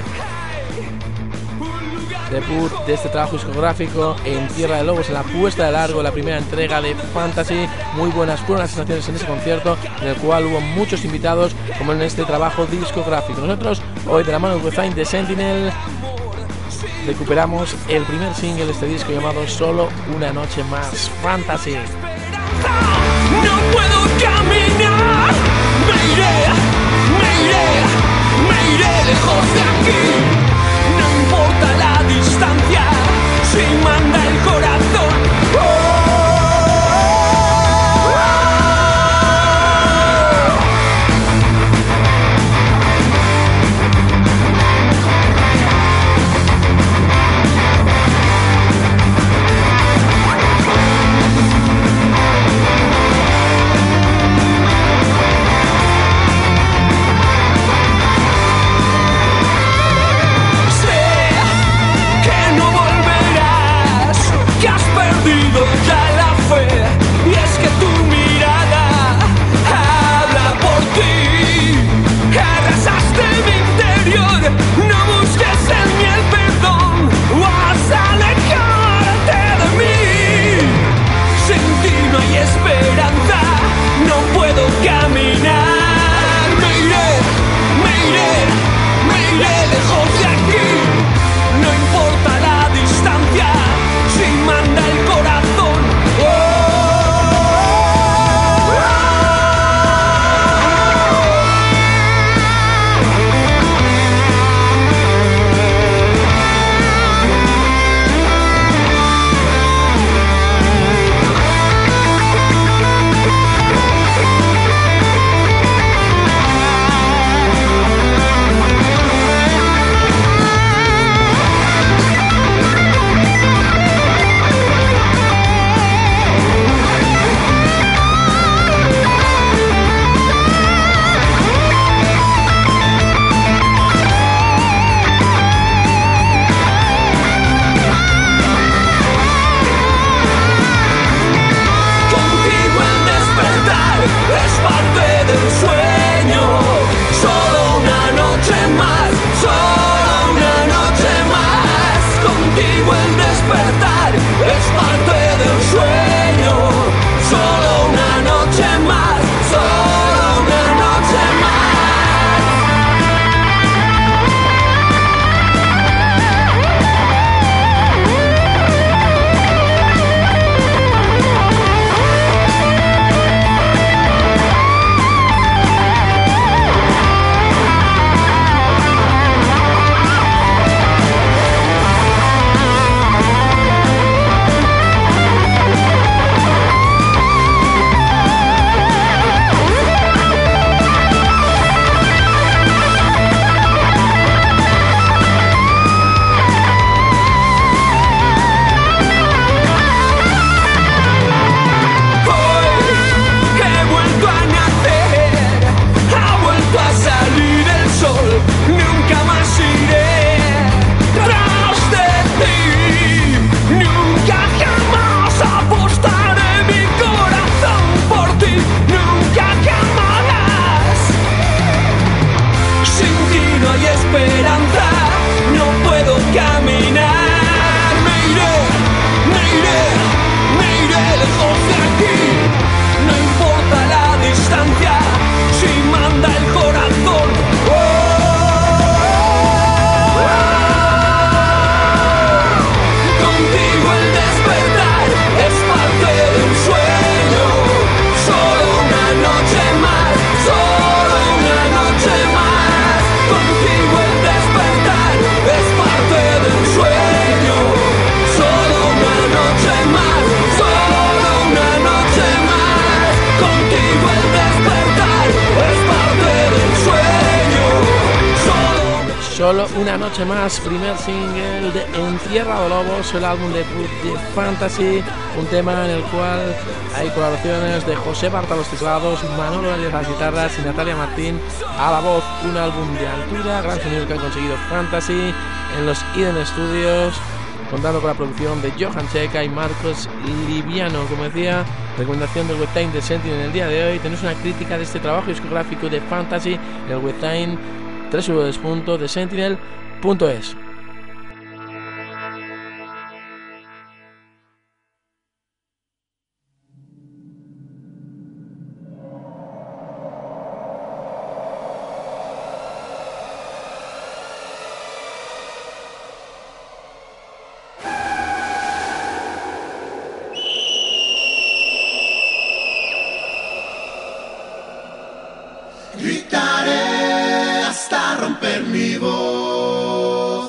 debut de este trabajo discográfico En Tierra de Lobos, en la puesta de largo, la primera entrega de Fantasy. Muy buenas fueron las sensaciones en ese concierto, en el cual hubo muchos invitados, como en este trabajo discográfico. Nosotros, hoy, de la mano del website de Sentinel, recuperamos el primer single de este disco llamado Solo una noche más, Fantasy. No puedo caminar, me iré, me iré, me iré lejos de aquí. No importa la distancia, si manda el corazón. ¡Oh! Sé que no volverás. Solo una noche más, primer single de En Tierra de Lobos, el álbum debut de Fantasy, un tema en el cual hay colaboraciones de José Barta a los teclados, Manolo Arias a las guitarras y Natalia Martín a la voz. Un álbum de altura, gran sonido que han conseguido Fantasy en los Eden Studios, contando con la producción de Johan Checa y Marcos Liviano. Como decía, recomendación del webtime de Sentinel en el día de hoy. Tenéis una crítica de este trabajo discográfico de Fantasy en el webtime doble u doble u doble u punto the sentinel punto es. Gritaré hasta romper mi voz.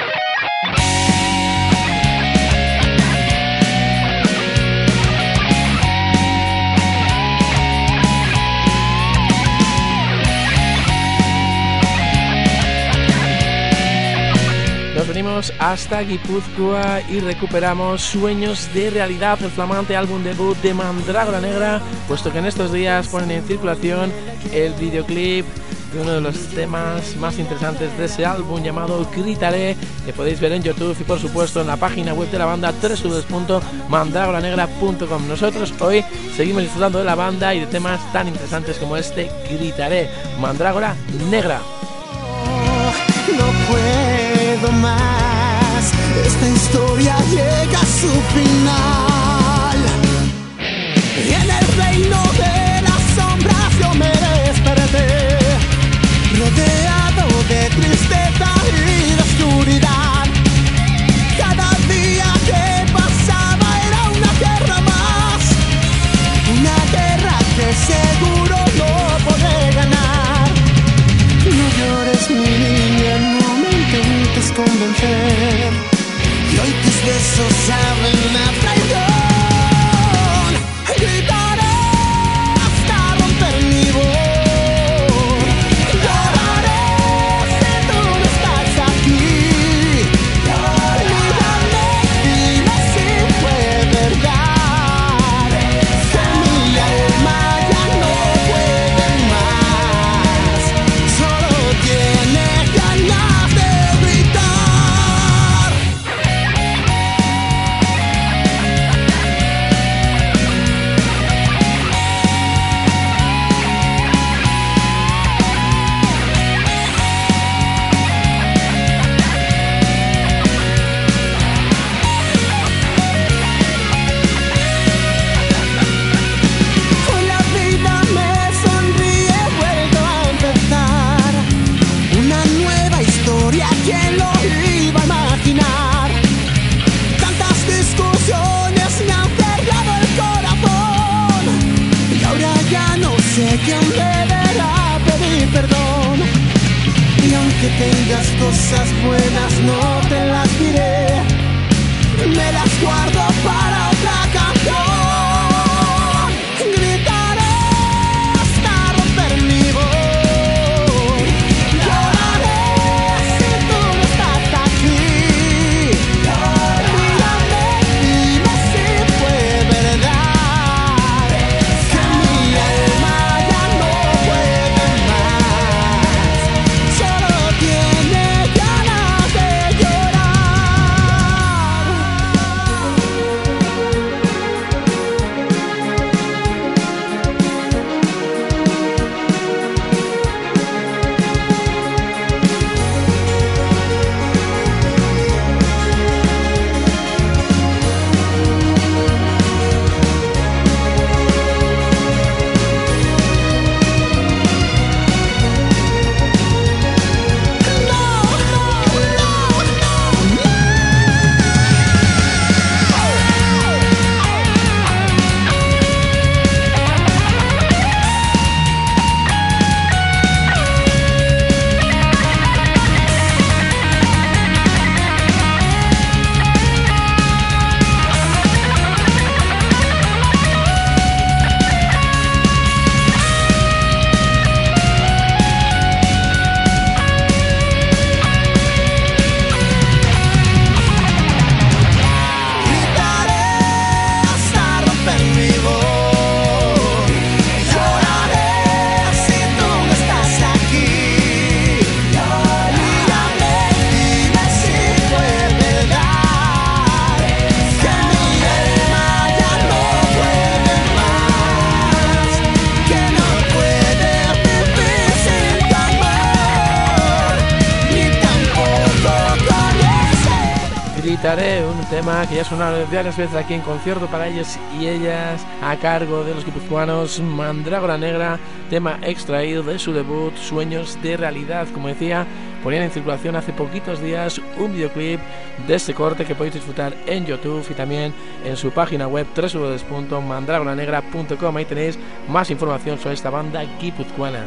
Nos venimos hasta Guipúzcoa y recuperamos Sueños de Realidad, el flamante álbum debut de Mandrágora Negra, puesto que en estos días ponen en circulación el videoclip de uno de los temas más interesantes de ese álbum llamado Gritaré, que podéis ver en YouTube y por supuesto en la página web de la banda doble u doble u doble u punto mandrágora negra punto com. Nosotros hoy seguimos disfrutando de la banda y de temas tan interesantes como este Gritaré, Mandrágora Negra. No puedo más, esta historia llega a su final. Y en el reino de las sombras yo me desperté, rodeado de tristeza y de oscuridad. Cada día que pasaba era una guerra más, una guerra que seguro no podré ganar. No llores, mi niña, no me intentes convencer, que hoy tus besos saben a traición. Gritaré hasta romper mi voz, lloraré si tú no estás aquí. Mírame, dime si fue verdad, que mi alma ya no puede más, solo tiene ganas de gritar. Hoy la vida me sonríe, he vuelto a empezar una nueva historia, ¿quién lo iba a imaginar? Tantas discusiones me han cerrado el corazón, y ahora ya no sé quién deberá pedir perdón. Y aunque tengas cosas buenas no te las diré, me las guardo para otra canción. Gritaré hasta romper mi voz, lloraré si tú no estás aquí. Mírame, dime si fue verdad, que mi alma ya no puede más, solo tiene ganas escucharé un tema que ya ha sonado varias veces aquí en concierto para ellos y ellas, a cargo de los guipuzcoanos, Mandrágora Negra, tema extraído de su debut Sueños de Realidad. Como decía, ponían en circulación hace poquitos días un videoclip de este corte que podéis disfrutar en YouTube y también en su página web doble u doble u doble u punto mandrágora negra punto com. Ahí tenéis más información sobre esta banda guipuzcoana.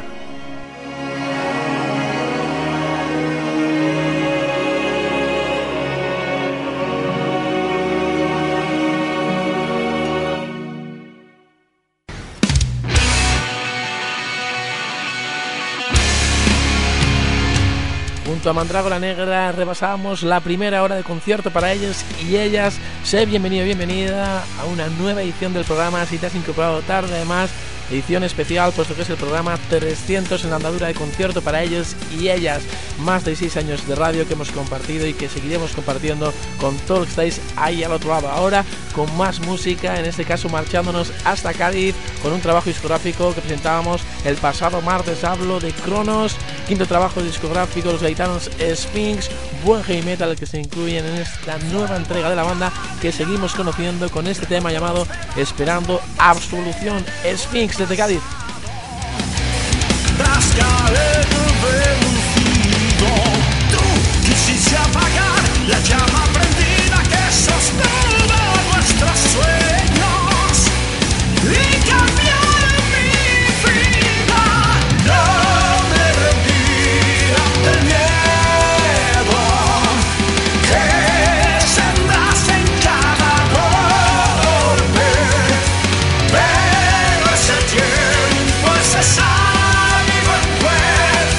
Junto a Mandrágora Negra repasamos la primera hora de concierto para ellos y ellas. Sé bienvenido, bienvenida a una nueva edición del programa. Si te has incorporado tarde, además, edición especial, puesto que es el programa trescientos en la andadura de concierto para ellos y ellas. Más de seis años de radio que hemos compartido y que seguiremos compartiendo con todos los que estáis ahí al otro lado. Ahora con más música, en este caso marchándonos hasta Cádiz con un trabajo discográfico que presentábamos el pasado martes. Hablo de Cronos, quinto trabajo discográfico de los gaitanos Sphinx, buen heavy metal que se incluyen en esta nueva entrega de la banda que seguimos conociendo con este tema llamado Esperando Absolución. Sphinx desde Cádiz. Tú quisiste apagar la llama prendida que sostuvo nuestros sueños y cambiar mi vida. No me rendí ante el miedo que sembraste en cada golpe, pero ese tiempo, ese sádico encuentro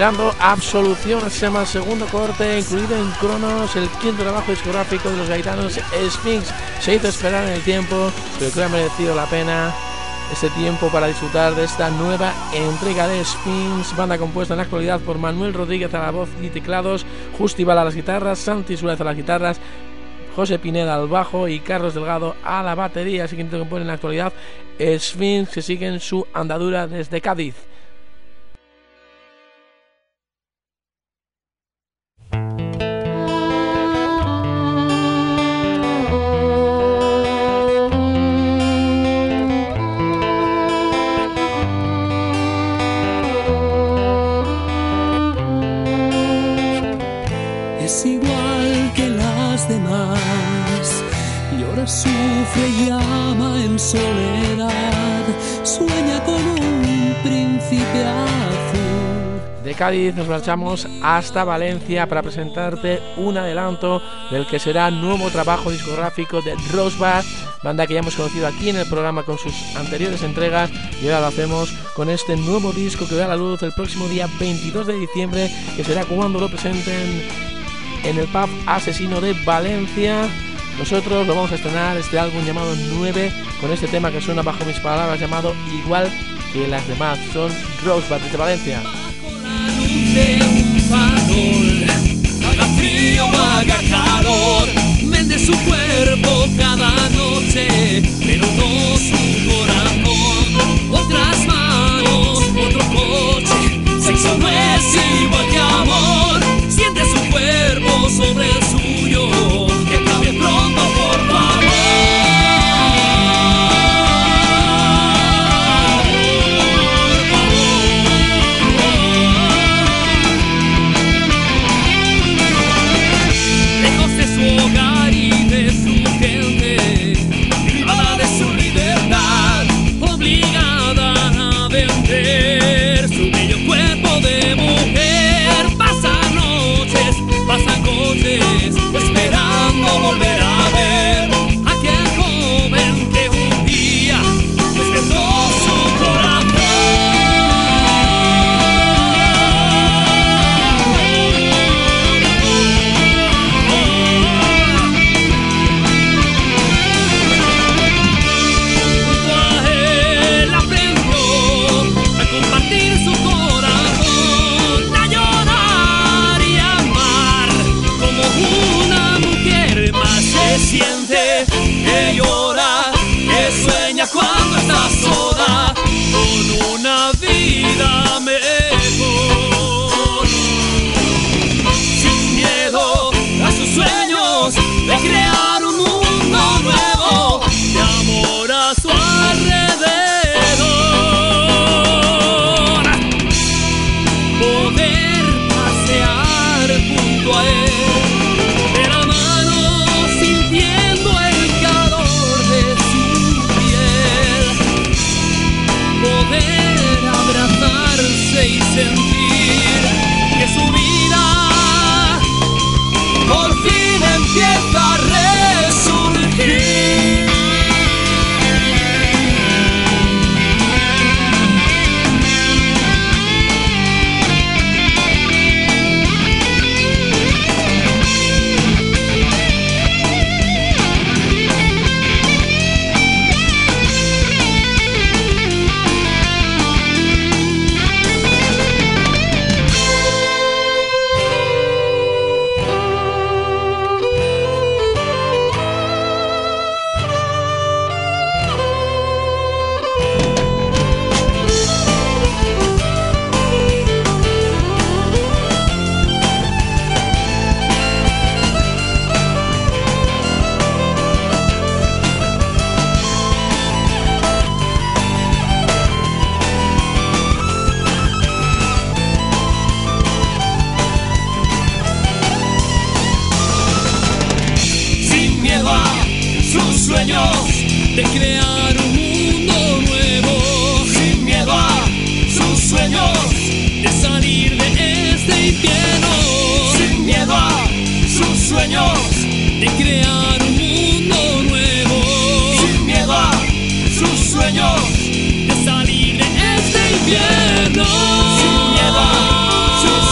esperando Absolución, se llama el segundo corte, incluido en Cronos, el quinto trabajo discográfico de los gaitanos Sphinx. Se hizo esperar en el tiempo, pero creo que ha merecido la pena este tiempo para disfrutar de esta nueva entrega de Sphinx, banda compuesta en la actualidad por Manuel Rodríguez a la voz y teclados, Justi Bala a las guitarras, Santi Suárez a las guitarras, José Pineda al bajo y Carlos Delgado a la batería. Así que compone en la actualidad Sphinx, que siguen su andadura desde Cádiz. Es igual que las demás, llora, sufre y ama en soledad, sueña con un príncipe azul. De Cádiz nos marchamos hasta Valencia para presentarte un adelanto del que será nuevo trabajo discográfico de Rosebud, banda que ya hemos conocido aquí en el programa con sus anteriores entregas, y ahora lo hacemos con este nuevo disco que verá la luz el próximo día veintidós de diciembre, que será cuando lo presenten en el pub Asesino de Valencia. Nosotros lo vamos a estrenar, este álbum llamado nueve, con este tema que suena bajo mis palabras llamado Igual que las demás. Son Rosebud desde Valencia. De un farol, haga frío o haga calor, vende su cuerpo cada noche, pero no su corazón. Otras manos, otro coche, sexo no es igual que amor. Siente su cuerpo sobre el suyo, que acabe pronto, por favor. Hogar y de su gente, privada de su libertad, obligada a vender su bello cuerpo de mujer. Pasan noches, pasan coches, esperando volver a ver aquel joven que un día despertó su corazón. Siente que llora, que sueña cuando está sola, con una vida mejor, sin miedo a sus sueños de crear un mundo nuevo, de amor a su alrededor, poder pasear junto a él. Y sentir que su vida por fin empieza a resurgir. De crear un mundo nuevo, sin miedo a sus sueños, de salir de este infierno, sin miedo a sus sueños, de crear un mundo nuevo, sin miedo a sus sueños, de salir de este infierno, sin miedo a sus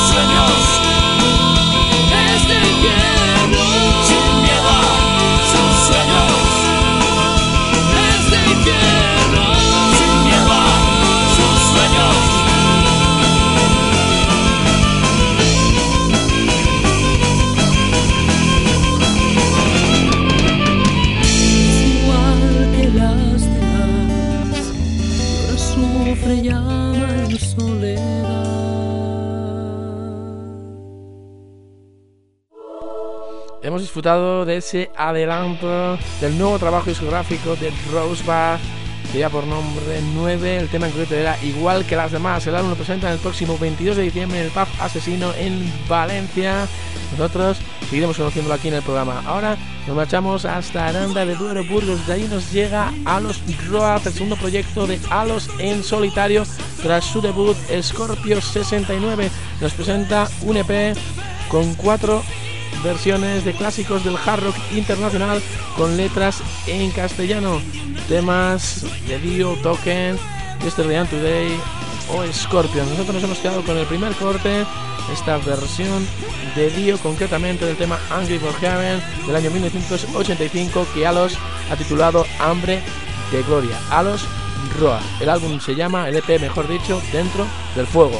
disfrutado de ese adelanto del nuevo trabajo discográfico de Rosebud, que lleva por nombre nueve. El tema en concreto era Igual que las demás. El álbum lo presentan el próximo veintidós de diciembre en el Pub Asesino en Valencia. Nosotros seguiremos conociéndolo aquí en el programa. Ahora nos marchamos hasta Aranda de Duero, Burgos. De ahí nos llega Alos Road, el segundo proyecto de Alos en solitario. Tras su debut, Scorpio sesenta y nueve nos presenta un E P con cuatro versiones de clásicos del hard rock internacional con letras en castellano. Temas de Dio, Token, Yesterday and Today o Scorpion. Nosotros nos hemos quedado con el primer corte, esta versión de Dio, concretamente del tema Angry for Heaven del año mil novecientos ochenta y cinco, que Alos ha titulado Hambre de Gloria. Alos Roa. El álbum se llama, el E P mejor dicho, Dentro del Fuego.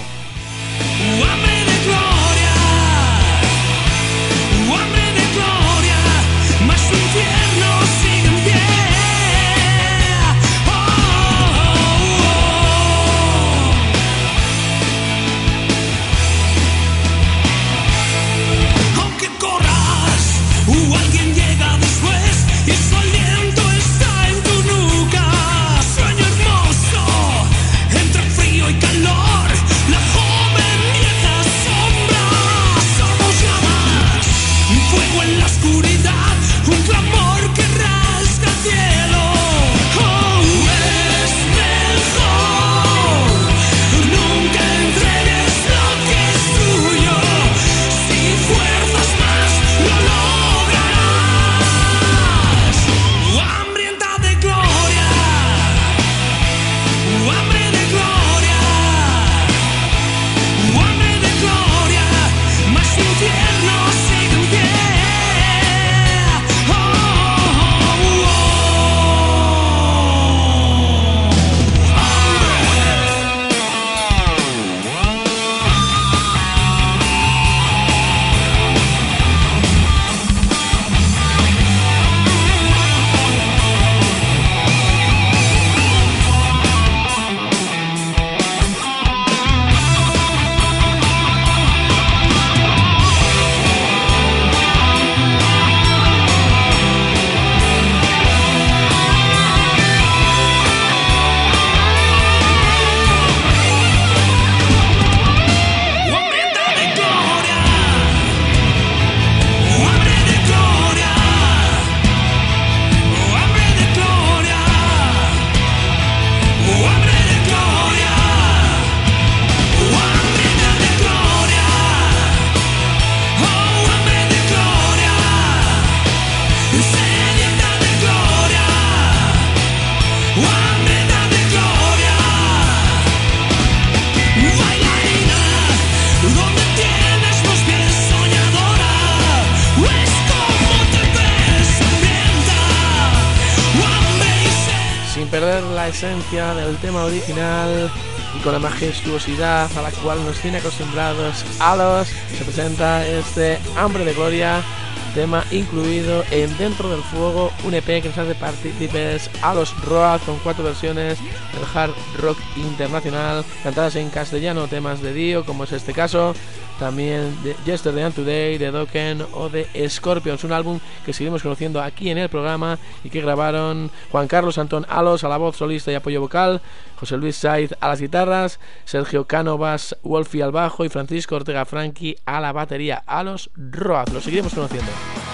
Esencia del tema original y con la majestuosidad a la cual nos tiene acostumbrados Alos, se presenta este Hambre de Gloria, tema incluido en Dentro del Fuego, un E P que nos hace partícipes Alos Road con cuatro versiones del hard rock internacional cantadas en castellano, temas de Dio como es este caso, también de Yesterday and Today, de Dokken o de Scorpions, un álbum que seguimos conociendo aquí en el programa y que grabaron Juan Carlos Antón Alos a la voz solista y apoyo vocal, José Luis Saiz a las guitarras, Sergio Cánovas Wolfi al bajo y Francisco Ortega Franqui a la batería. Alos Road, lo seguiremos conociendo.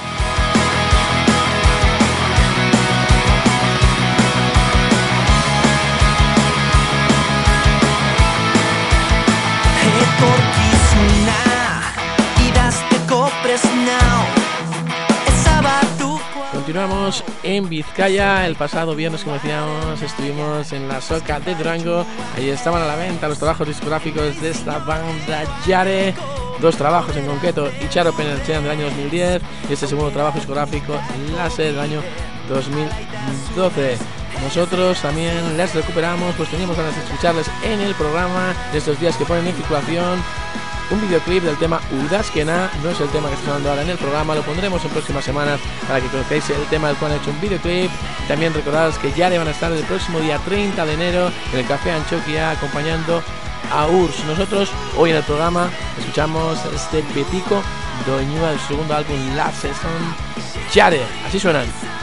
Continuamos en Vizcaya. El pasado viernes, como decíamos, estuvimos en la Soca de Durango. Ahí estaban a la venta los trabajos discográficos de esta banda Yare. Dos trabajos en concreto, Icharo Penerchean del año dos mil diez y este segundo trabajo discográfico, Láser, del año dos mil doce. Nosotros también les recuperamos, pues teníamos ganas de escucharles en el programa de estos días que ponen en circulación un videoclip del tema Udazkena. No es el tema que está sonando ahora en el programa, lo pondremos en próximas semanas para que conozcáis el tema del cual han hecho un videoclip. También recordaros que ya le van a estar el próximo día treinta de enero en el Café Anchoquia acompañando a U R S S. Nosotros hoy en el programa escuchamos este Petico Doinua de su segundo álbum La Saison Yare. Así suenan.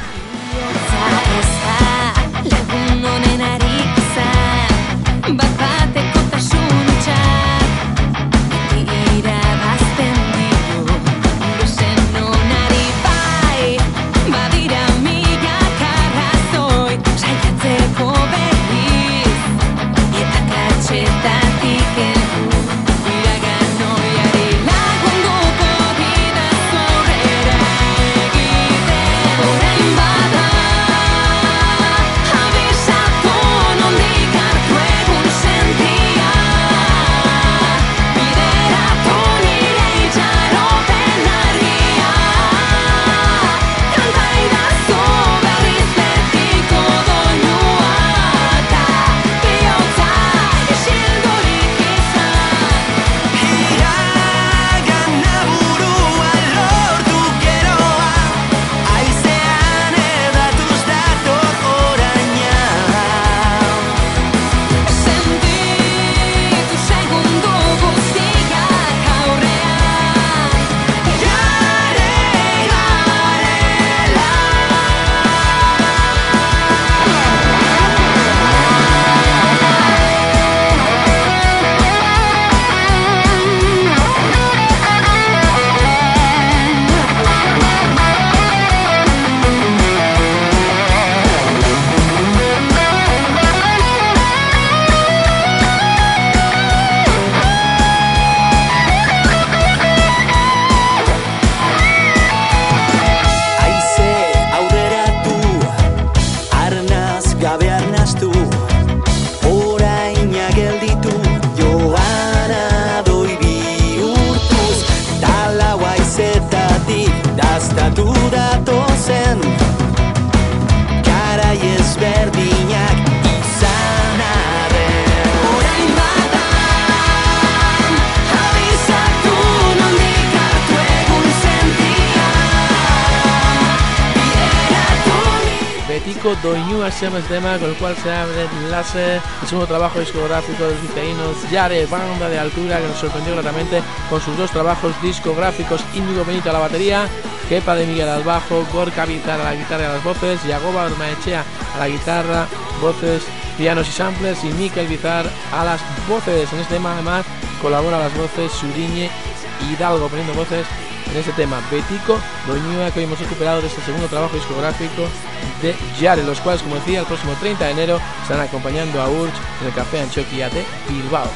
Doinua se llama el tema con el cual se abre el enlace. El segundo trabajo discográfico de los vizcaínos Yare, banda de altura que nos sorprendió gratamente con sus dos trabajos discográficos: Íñigo Benito a la batería, Kepa de Miguel al bajo, Gorka Bizar a la guitarra y a las voces, Yagoba Ormaechea a la guitarra, voces, pianos y samplers, y Mikel Bizar a las voces. En este tema además colabora las voces Suriñe Hidalgo poniendo voces en este tema. Betico Doinua, que hoy hemos recuperado de este segundo trabajo discográfico de Yare, los cuales, como decía, el próximo treinta de enero estarán acompañando a Urge en el Café Antxokia de Bilbao.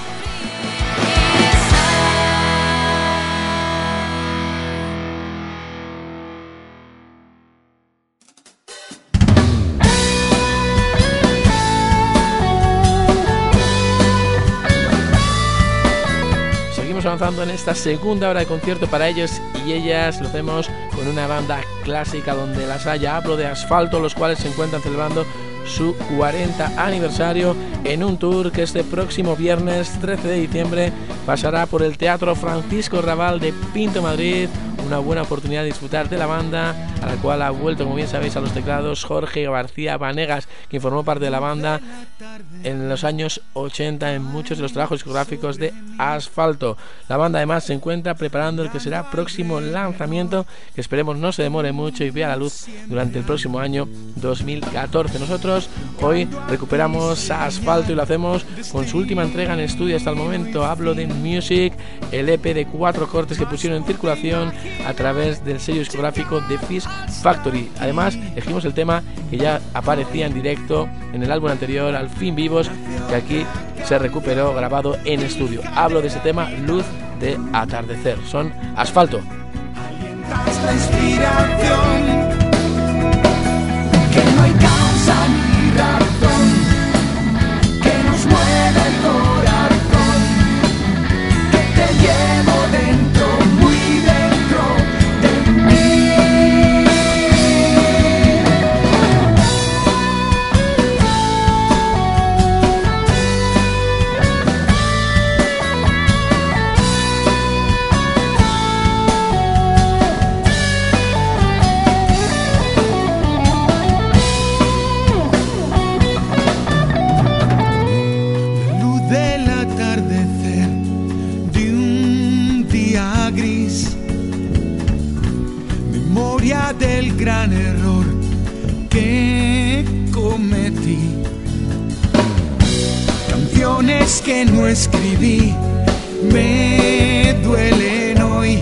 Avanzando en esta segunda hora de concierto para ellos y ellas. Lo hacemos con una banda clásica donde las haya. Hablo de Asfalto, los cuales se encuentran celebrando su cuarenta aniversario en un tour que este próximo viernes trece de diciembre pasará por el Teatro Francisco Raval de Pinto, Madrid. Una buena oportunidad de disfrutar de la banda, a la cual ha vuelto, como bien sabéis, a los teclados Jorge García Vanegas, quien formó parte de la banda en los años ochenta en muchos de los trabajos discográficos de Asfalto. La banda además se encuentra preparando el que será próximo lanzamiento, que esperemos no se demore mucho y vea la luz durante el próximo año dos mil catorce. Nosotros hoy recuperamos a Asfalto y lo hacemos con su última entrega en estudio hasta el momento. Hablo de Music, el E P de cuatro cortes que pusieron en circulación a través del sello discográfico The Fish Factory. Además, elegimos el tema que ya aparecía en directo en el álbum anterior, Al fin vivos, que aquí se recuperó grabado en estudio. Hablo de ese tema, Luz de Atardecer. Son Asfalto. Alientas la inspiración, que no hay causa ni razón, que nos mueve el corazón, que te llevo dentro, muy dentro de mí. canciones que no escribí me duelen hoy.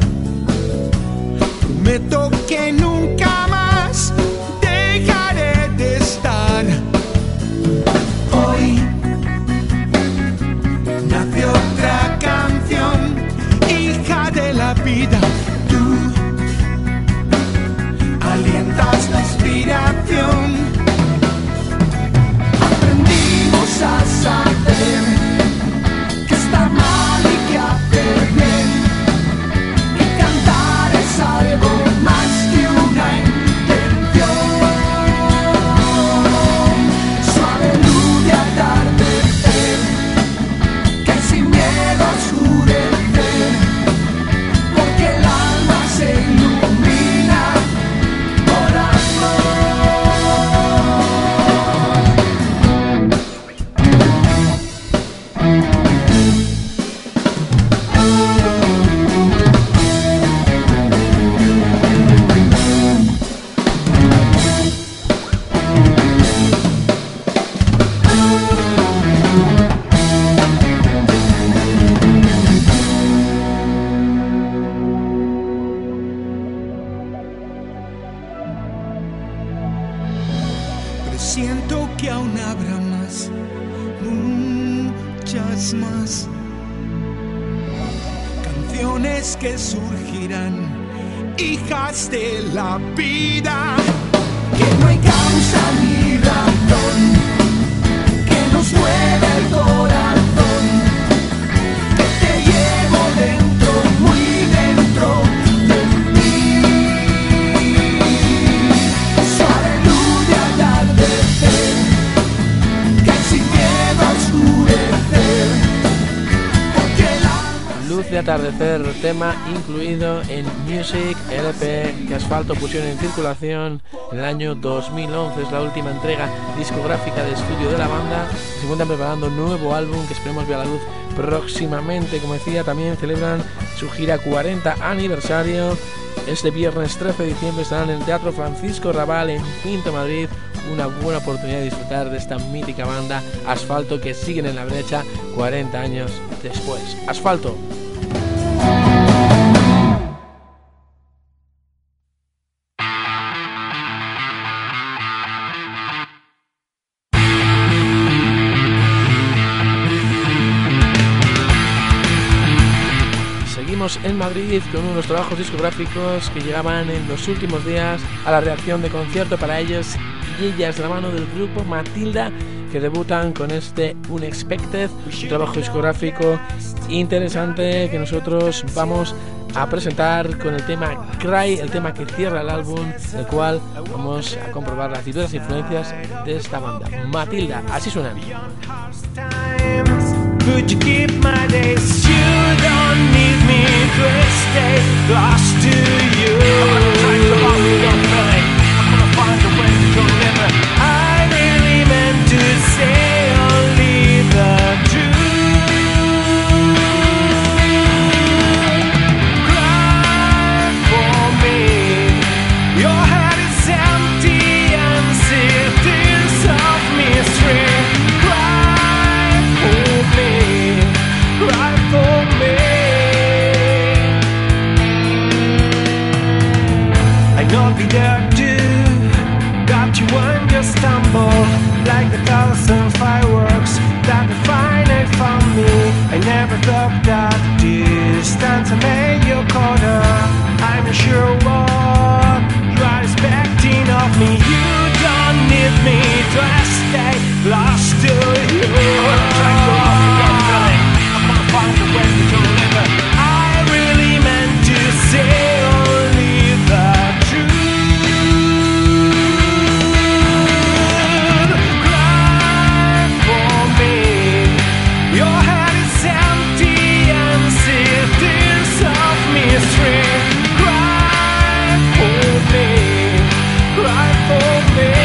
Prometo que nunca más dejaré de estar. Hoy nace otra canción, hija de la vida. Tú alientas la inspiración. Aprendimos a saber que está mal y que hacer bien, que cantar es algo más que una intención. Suave luz de atardecer, que sin miedo a oscurecer, porque el alma se ilumina por amor. Presiento que aún habrá más, muchas más canciones que surgirán, hijas de la vida. Que no hay causa ni razón que nos mueva el corazón, que te llevo dentro, muy dentro de mí. Suave luz de atardecer, que sin miedo a oscurecer, porque el alma... Luz de atardecer, tema incluido en Music L P que Asfalto pusieron en circulación en el año dos mil once. Es la última entrega discográfica de estudio de la banda. Se encuentran preparando un nuevo álbum que esperemos vea la luz próximamente. Como decía, también celebran su gira cuarenta aniversario. Este viernes trece de diciembre estarán en el Teatro Francisco Rabal en Pinto, Madrid. Una buena oportunidad de disfrutar de esta mítica banda Asfalto, que siguen en la brecha cuarenta años después. Asfalto. En Madrid con unos trabajos discográficos que llegaban en los últimos días a la reacción de concierto para ellos y ellas, de la mano del grupo Matilda, que debutan con este Unexpected, un trabajo discográfico interesante que nosotros vamos a presentar con el tema Cry, el tema que cierra el álbum, el cual vamos a comprobar las diversas influencias de esta banda. Matilda, así suena. Could you keep my days? You don't need me to stay lost to you. I'm gonna try to love you, don't really. I'm gonna find a way to live it. I really meant to say only the truth. Cry for me. Your head is empty and cities of mystery. Cry for me. I know the dirt too, got you when you stumble, like a thousand fireworks that the finite found me. I never thought that distance made you colder. I'm not sure what you are expecting of me. You don't need me to stay lost to you. I'm trying to love you, don't really. Find a way to live it. I really meant to say only the truth. Cry for me. Your head is empty and cities of mystery. Cry for me. Cry for me.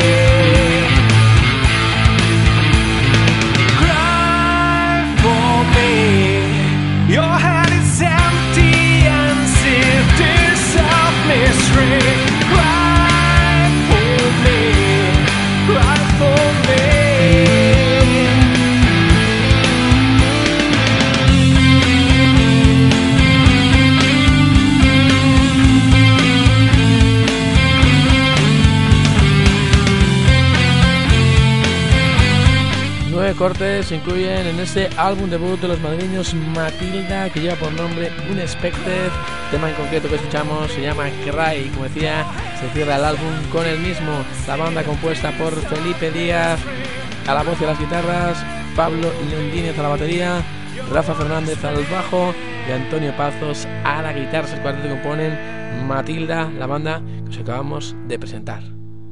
Your head is empty and cities of mystery. Cry for me, cry for me. nueve cortes se incluyen en este álbum debut de los madrileños Matilda, que lleva por nombre Unexpected. El tema en concreto que escuchamos se llama Cry. Como decía, se cierra el álbum con el mismo. La banda compuesta por Felipe Díaz a la voz y a las guitarras, Pablo Lendínez a la batería, Rafa Fernández al bajo y Antonio Pazos a la guitarra. Es el cuarteto que componen Matilda, la banda que os acabamos de presentar.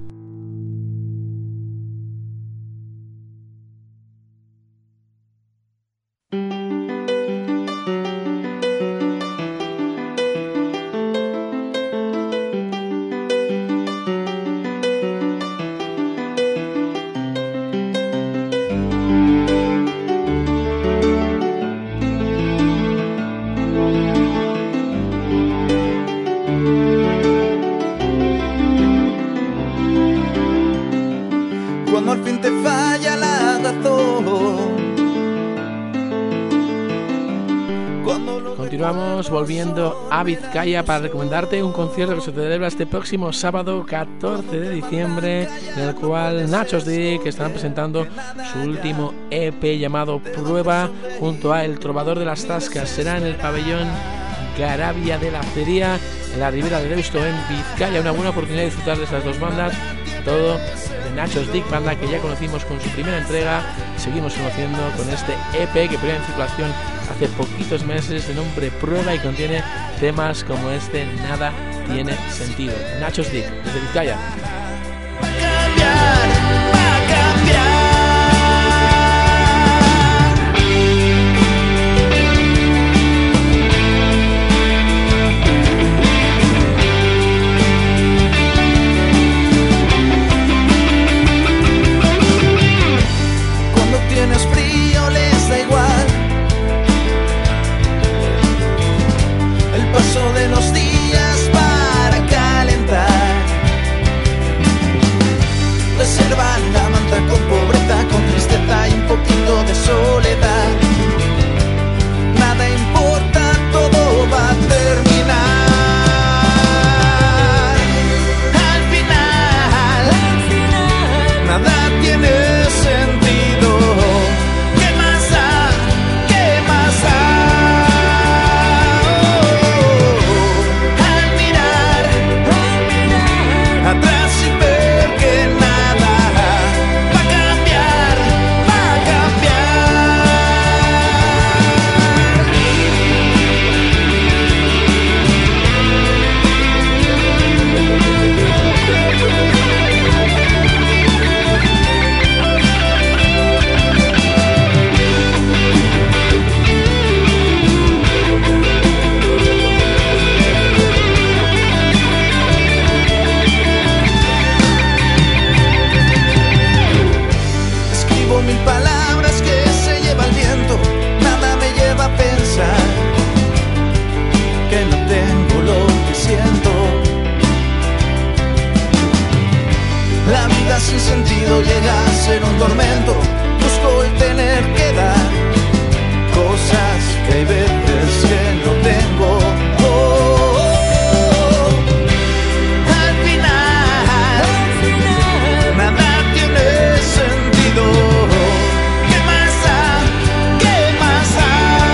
Volviendo a Vizcaya para recomendarte un concierto que se celebra este próximo sábado catorce de diciembre, en el cual Nachos Dick estarán presentando su último E P llamado Prueba junto a El Trovador de las Tascas. Será en el pabellón Garabia de la Acería, en la Ribera de Deusto, en Vizcaya. Una buena oportunidad de disfrutar de estas dos bandas, todo de Nachos Dick, banda que ya conocimos con su primera entrega. Seguimos conociendo con este E P que ponía en circulación hace poquitos meses, de nombre Prueba, y contiene temas como este Nada Tiene Sentido. Nachos Dick, desde Vizcaya. Va a cambiar, va a cambiar. Cuando tienes frío les da igual el paso de los días para calentar. Reservan la manta con pobreza, con tristeza y un poquito de soledad. Nada importa, todo va a terminar. Al final, al final, nada tiene sentido. ¿Qué más da? ¿Qué más da? Atrás y ver que nada va a cambiar, va a cambiar. Escribo mil palabras que se lleva el viento, nada me lleva a pensar que no tengo lo que siento. La vida sin sentido llega a ser un tormento. Busco el tener que dar cosas que hay veces que no tengo. Oh, oh, oh. Al final, al final, nada tiene sentido. ¿Qué más da? ¿Qué más da?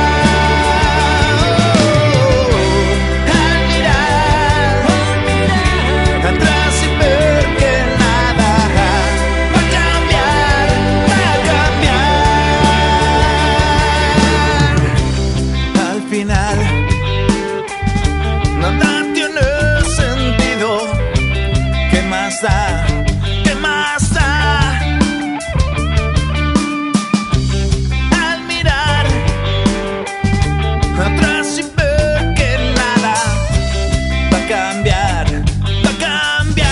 Oh, al mirar, al mirar atrás y ver que nada va a cambiar, va a cambiar. Al final, nada tiene sentido. ¿Qué más da? ¿Qué más da? Al mirar atrás y ver que nada va a cambiar, va a cambiar.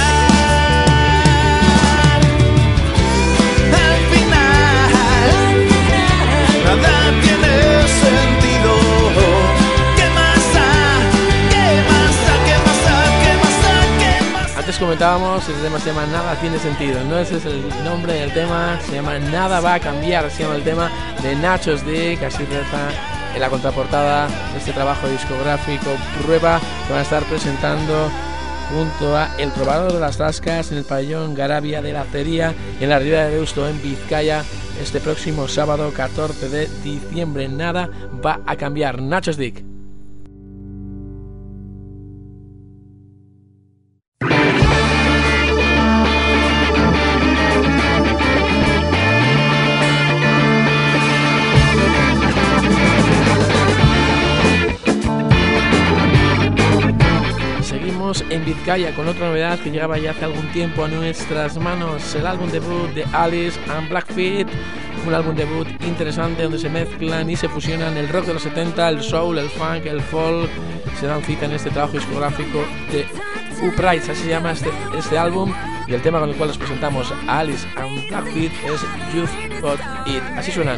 Al final, nada tiene sentido. ¿Qué más da? ¿Qué más da? ¿Qué más da? ¿Qué más da? ¿Qué más da? Antes comentábamos, el tema se llama Nada Tiene Sentido, no ese es el nombre del tema, se llama Nada Va a Cambiar, se llama el tema de Nachos Dick, así reza en la contraportada de este trabajo discográfico Prueba, que van a estar presentando junto a El Trovador de las Tascas en el pabellón Garabia de la Acería en la Ribera de Deusto en Vizcaya este próximo sábado catorce de diciembre. Nada va a cambiar. Nachos Dick. En Vizcaya con otra novedad que llegaba ya hace algún tiempo a nuestras manos, el álbum debut de Alice and Blackfeet, un álbum debut interesante donde se mezclan y se fusionan el rock de los setenta, el soul, el funk, el folk. Se dan cita en este trabajo discográfico de Uprights, así se llama este, este álbum, y el tema con el cual los presentamos a Alice and Blackfeet es You've Got It. Así suenan.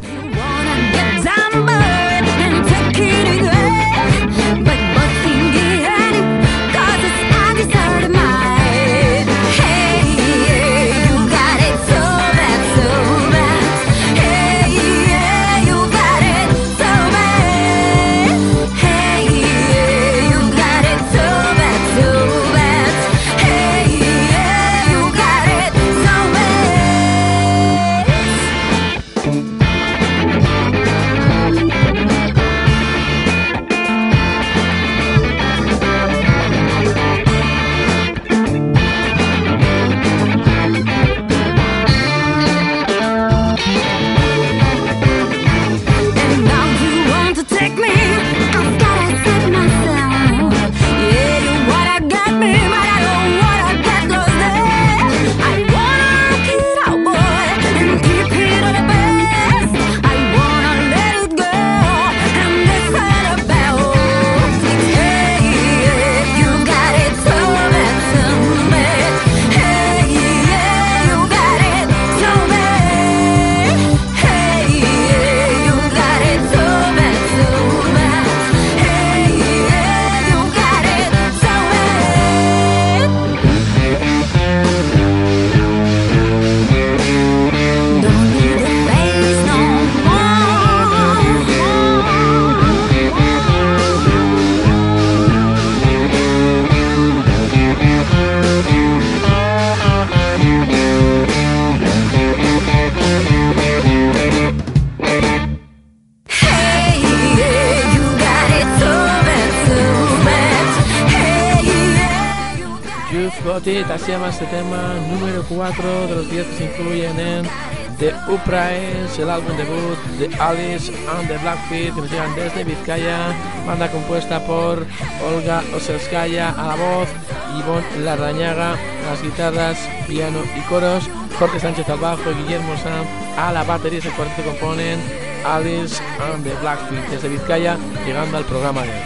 Así se llama este tema número cuatro de los diez que se incluyen en The Uprights, el álbum debut de Alice and the Blackfeet, que nos llegan desde Vizcaya, banda compuesta por Olga Oselskaya a la voz, Ivonne Larrañaga a las guitarras, piano y coros, Jorge Sánchez al bajo y Guillermo Sanz a la batería. Ese cuarteto componen Alice and the Blackfeet desde Vizcaya, llegando al programa de hoy.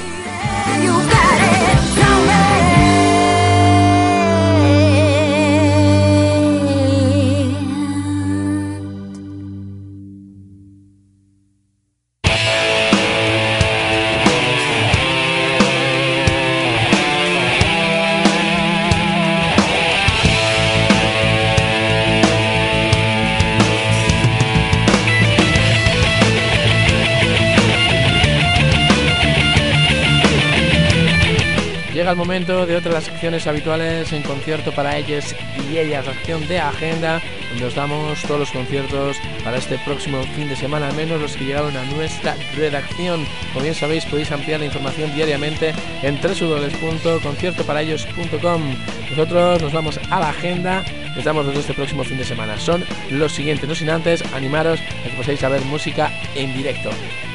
Llega el momento de otra de las secciones habituales en concierto para ellos y ellas, la sección de agenda, donde os damos todos los conciertos para este próximo fin de semana, al menos los que llegaron a nuestra redacción. Como bien sabéis, podéis ampliar la información diariamente en doble u doble u doble u punto concierto para ellos punto com. Nosotros nos vamos a la agenda, les damos los de este próximo fin de semana. Son los siguientes, no sin antes animaros a que podáis saber música en directo.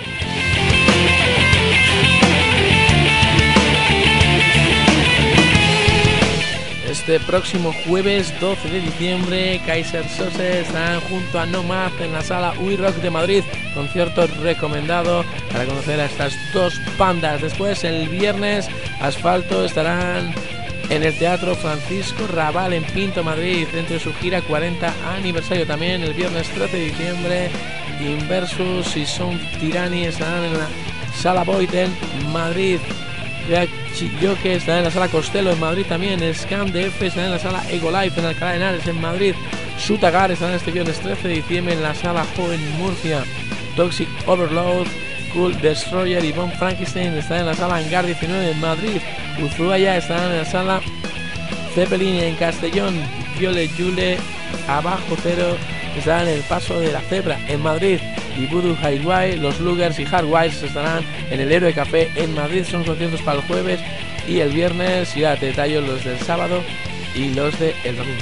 Este próximo jueves doce de diciembre, Kaiser Sose estarán junto a Nomad en la sala We Rock de Madrid. Concierto recomendado para conocer a estas dos bandas. Después, el viernes, Asfalto estarán en el Teatro Francisco Raval en Pinto, Madrid, dentro de su gira cuarenta aniversario. También el viernes trece de diciembre, Inversus y Sound Tyranny estarán en la sala Boyd en Madrid. Chilloque estará en la sala Costello en Madrid también. Scam D F estará en la sala Ego Life en Alcalá de Henares en Madrid. Sutagar estará este viernes trece de diciembre en la sala Jo en Murcia. Toxic Overload Cool Destroyer y Von Frankenstein estarán en la sala Hangar diecinueve en Madrid. Ushuaia estarán en la sala Zeppelin en Castellón. Viole Jule Abajo Cero estarán en el Paso de la Cebra en Madrid. Y Voodoo Highway, los Lugers y Hardwires estarán en el Héroe Café en Madrid. Son conciertos para el jueves y el viernes. Y ya te detallo los del sábado y los del de domingo.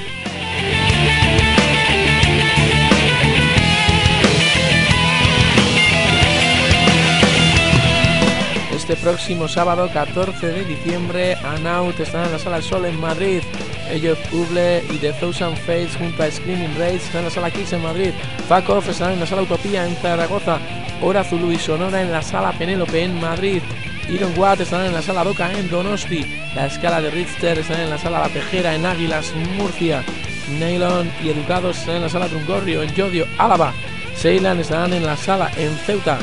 Este próximo sábado catorce de diciembre, Anaut estará en la Sala Sol en Madrid. Ellos Uble y The Thousand Fates junto a Screaming Rage están en la Sala Kiss en Madrid. Fuck Off estará en la Sala Utopía en Zaragoza. Hora Zulu y Sonora en la Sala Penélope en Madrid. Iron Watt estarán en la Sala Doca en Donosti. La Escala de Richter estarán en la Sala La Tejera en Águilas, Murcia. Nylon y Educados estarán en la Sala Trungorrio en Llodio, Álava. Ceylan estarán en la Sala en Ceuta.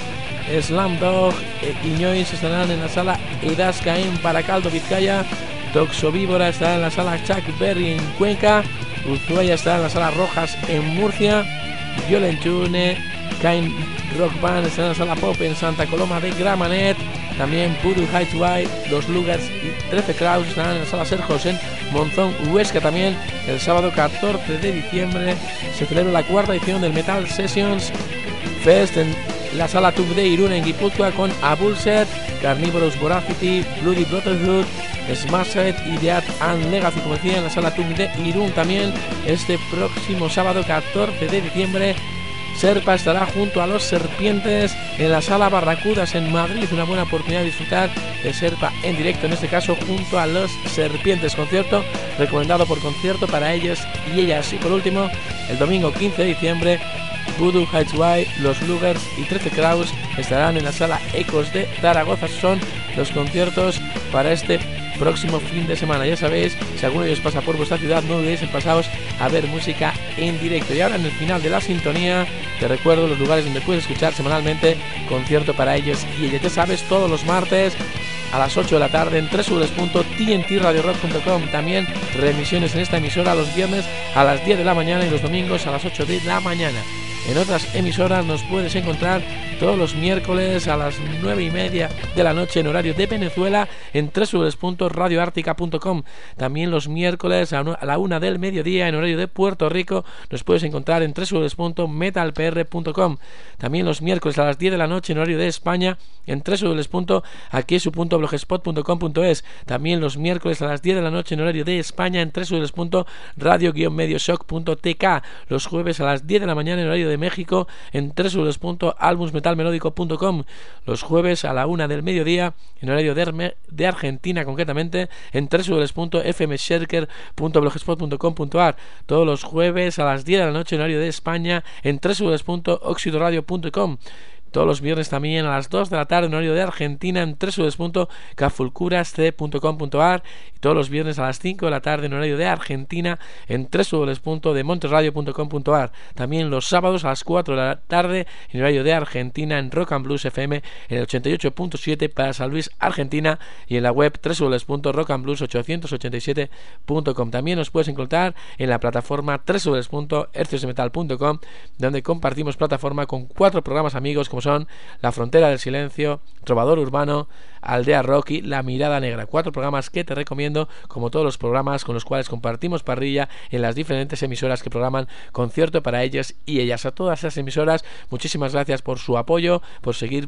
Slamdog e Iñois estarán en la Sala Edasca en Paracaldo, Vizcaya. Toxovíbora estará en la Sala Chuck Berry en Cuenca. Ushuaia estará en la Sala Rojas en Murcia. Violent June, Kind Rock Band estará en la Sala Pop en Santa Coloma de Gramenet. También Voodoo Highway, Los Lugers y trece Kraus estarán en la Sala Serjos en Monzón, Huesca. También el sábado catorce de diciembre se celebra la cuarta edición del Metal Sessions Fest en la Sala Tub de Irún en Guipúzcoa con Abulset, Carnivorous Voracity, Bloody Brotherhood, Smashed y Death and Legacy, como decía, en la Sala Tub de Irún. También este próximo sábado catorce de diciembre Serpa estará junto a Los Serpientes en la Sala Barracudas en Madrid. Una buena oportunidad de disfrutar de Serpa en directo, en este caso junto a Los Serpientes. Concierto recomendado por Concierto para ellos y ellas. Y por último, el domingo quince de diciembre, Voodoo Highway, Los Lugers y trece Kraus estarán en la Sala Ecos de Zaragoza. Son los conciertos para este próximo fin de semana. Ya sabéis, si alguno de ellos pasa por vuestra ciudad, no olvidéis en pasaros a ver música en directo. Y ahora, en el final de la sintonía, te recuerdo los lugares donde puedes escuchar semanalmente Concierto para ellos y ellas. Ya sabes, todos los martes a las ocho de la tarde en doble u doble u doble u punto t n t radio rock punto com. También reemisiones en esta emisora los viernes a las diez de la mañana y los domingos a las ocho de la mañana. En otras emisoras nos puedes encontrar todos los miércoles a las nueve y media de la noche en horario de Venezuela en doble u doble u doble u punto radio artica punto com. También los miércoles a la una del mediodía en horario de Puerto Rico nos puedes encontrar en doble u doble u doble u punto metal p r punto com. También los miércoles a las diez de la noche en horario de España en doble u doble u doble u punto aquiesu punto blogspot punto com punto es. También los miércoles a las diez de la noche en horario de España en doble u doble u doble u punto radio medioshock punto t k. Los jueves a las diez de la mañana en horario de México en doble u doble u doble u punto albums metal melódico punto com. Los jueves a la una del mediodía en horario de, de Argentina, concretamente en doble u doble u doble u punto f m sherker punto blogspot punto com punto a r. Todos los jueves a las diez de la noche en horario de España en doble u doble u doble u punto oxidoradio punto com. Todos los viernes también a las dos de la tarde en horario de Argentina en doble u doble u doble u punto cafulcurasc punto com punto a r. Y todos los viernes a las cinco de la tarde en horario de Argentina en doble u doble u doble u punto demonterradio punto com punto a r. También los sábados a las cuatro de la tarde en horario de Argentina en Rock and Blues F M en el ochenta y ocho punto siete para San Luis, Argentina, y en la web doble u doble u doble u punto rock and blues ochocientos ochenta y siete punto com. También nos puedes encontrar en la plataforma doble u doble u doble u punto hercios de metal punto com, donde compartimos plataforma con cuatro programas amigos como son La Frontera del Silencio, Trovador Urbano, Aldea Rock y La Mirada Negra. Cuatro programas que te recomiendo, como todos los programas con los cuales compartimos parrilla en las diferentes emisoras que programan Concierto para ellos y ellas. A todas esas emisoras, muchísimas gracias por su apoyo, por seguir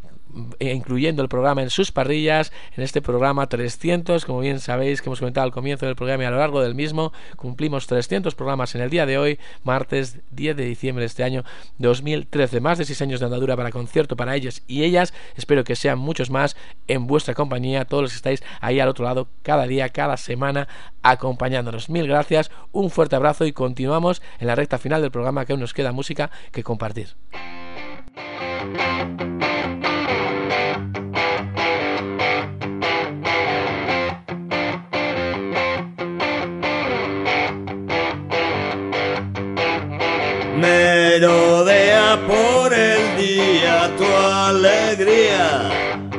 incluyendo el programa en sus parrillas. En este programa trescientos, como bien sabéis que hemos comentado al comienzo del programa y a lo largo del mismo, cumplimos trescientos programas en el día de hoy, martes diez de diciembre de este año dos mil trece. Más de seis años de andadura para Concierto para ellos y ellas. Espero que sean muchos más en vuestra compañía, todos los que estáis ahí al otro lado cada día, cada semana acompañándonos. Mil gracias, un fuerte abrazo y continuamos en la recta final del programa, que aún nos queda música que compartir. Merodea por el día tu alegría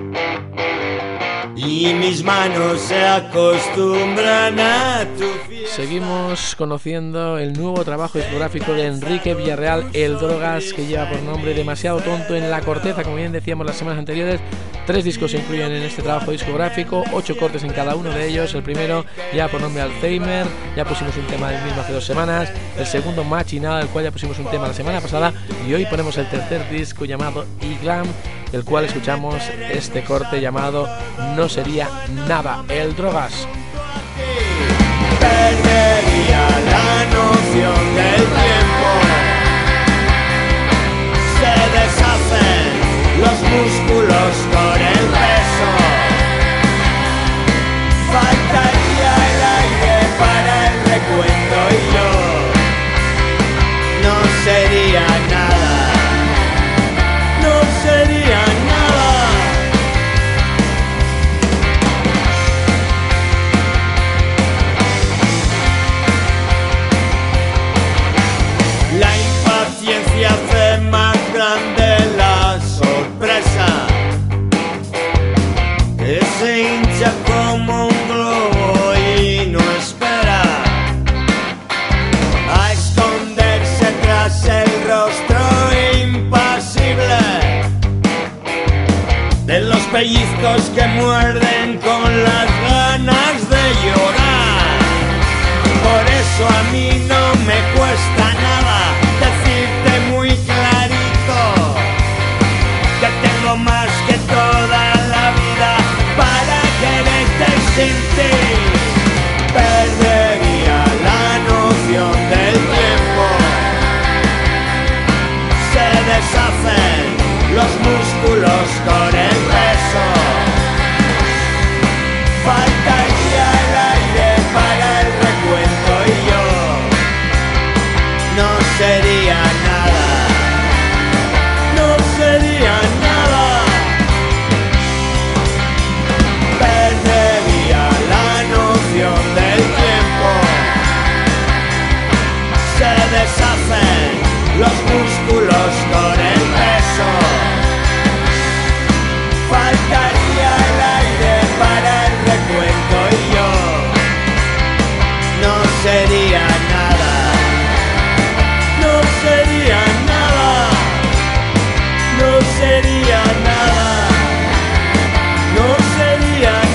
y mis manos se acostumbran a tu fiel. seguimos conociendo el nuevo trabajo discográfico de Enrique Villarreal, El Drogas, que lleva por nombre Demasiado Tonto en la Corteza. Como bien decíamos las semanas anteriores, tres discos se incluyen en este trabajo discográfico, ocho cortes en cada uno de ellos. El primero ya por nombre Alzheimer, ya pusimos un tema del mismo hace dos semanas. El segundo Machinada, del cual ya pusimos un tema la semana pasada. Y hoy ponemos el tercer disco llamado Iglam, del cual escuchamos este corte llamado No Sería Nada, El Drogas. Perdería la noción del tiempo, se deshacen los músculos con el peso, faltaría el aire para el recuento y yo no sería nada, no sería nada. La impaciencia hace más grande la sorpresa, que se hincha como un globo y no espera a esconderse tras el rostro impasible de los pellizcos que muerden con las ganas de llorar. Por eso a mí no me cuesta nada decirte muy clarito que tengo más que toda la vida para quererte sin ti. Perdería la noción del tiempo, se deshacen los músculos con el peso, faltaría el aire para el recuento y yo no sería nada, no sería nada. Perdería la noción del tiempo, se deshacen los músculos con el peso, faltaría el aire para el recuento y yo no sería nada, no sería nada, no sería nada, no sería nada.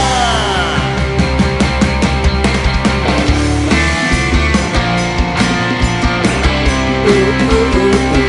Uh, uh, uh, uh.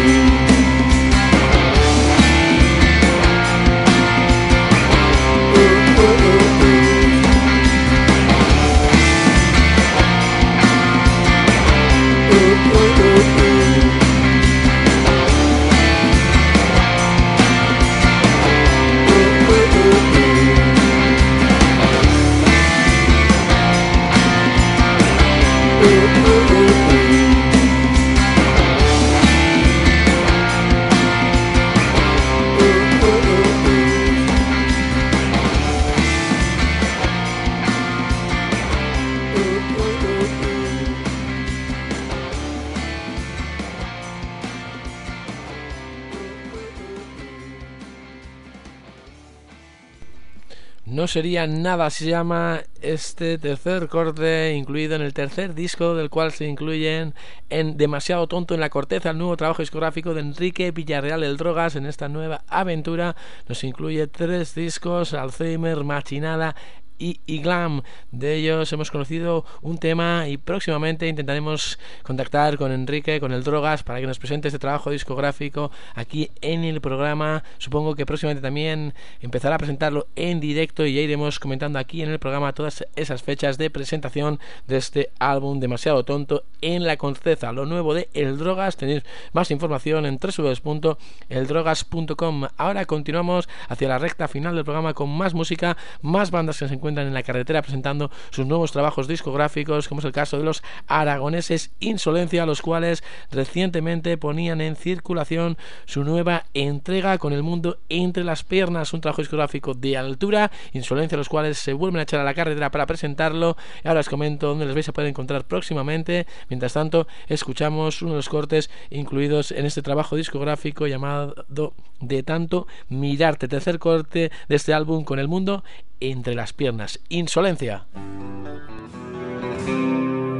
No sería nada, se llama este tercer corte incluido en el tercer disco, del cual se incluyen en Demasiado Tonto en la Corteza, el nuevo trabajo discográfico de Enrique Villarreal, El Drogas. En esta nueva aventura nos incluye tres discos: Alzheimer, Machinada y Iglam. De ellos hemos conocido un tema y próximamente intentaremos contactar con Enrique, con El Drogas, para que nos presente este trabajo discográfico aquí en el programa. Supongo que próximamente también empezará a presentarlo en directo y ya iremos comentando aquí en el programa todas esas fechas de presentación de este álbum Demasiado Tonto en la Corteza, lo nuevo de El Drogas. Tenéis más información en doble u doble u doble u punto el drogas punto com. Ahora continuamos hacia la recta final del programa con más música, más bandas que se encuentran en la carretera presentando sus nuevos trabajos discográficos, como es el caso de los aragoneses Insolencia, los cuales recientemente ponían en circulación su nueva entrega Con el mundo entre las piernas, un trabajo discográfico de altura. Insolencia, los cuales se vuelven a echar a la carretera para presentarlo, y ahora os comento dónde les vais a poder encontrar próximamente. Mientras tanto, escuchamos uno de los cortes incluidos en este trabajo discográfico llamado De tanto mirarte, tercer corte de este álbum Con el mundo entre las piernas, Insolencia.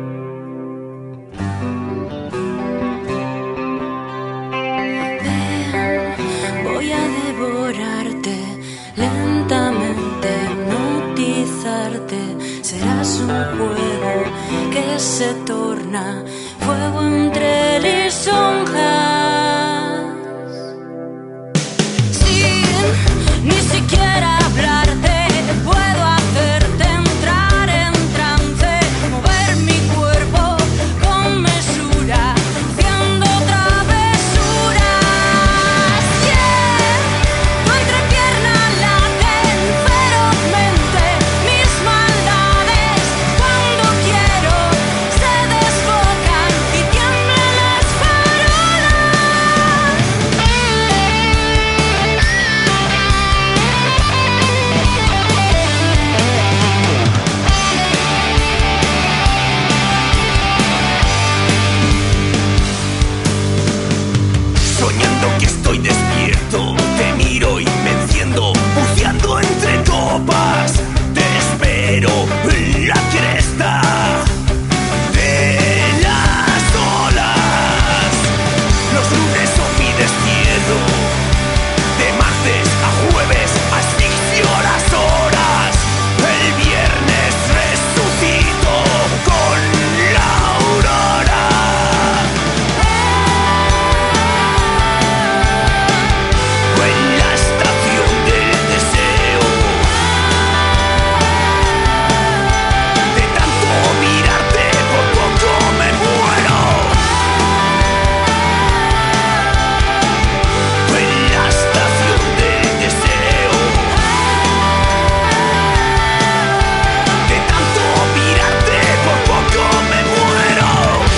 un juego que se torna fuego entre lisonjas. Sin ni siquiera hablarte, puedo hacerte entrar en trance, mover mi cuerpo con mesura, haciendo travesuras. Yeah, tu entrepierna laten ferozmente mis maldades. Cuando quiero se desbocan y tiemblan las farolas. Soñando que estoy despierto, te miro y me enciendo, buceando entre copas. Te espero en la cresta de las olas. Los lunes son mi destierro, de martes a jueves asfixio las horas. El viernes resucito con la aurora. En la estación del deseo, de tanto mirarte por poco me muero. En la estación del deseo, de tanto mirarte por poco me muero.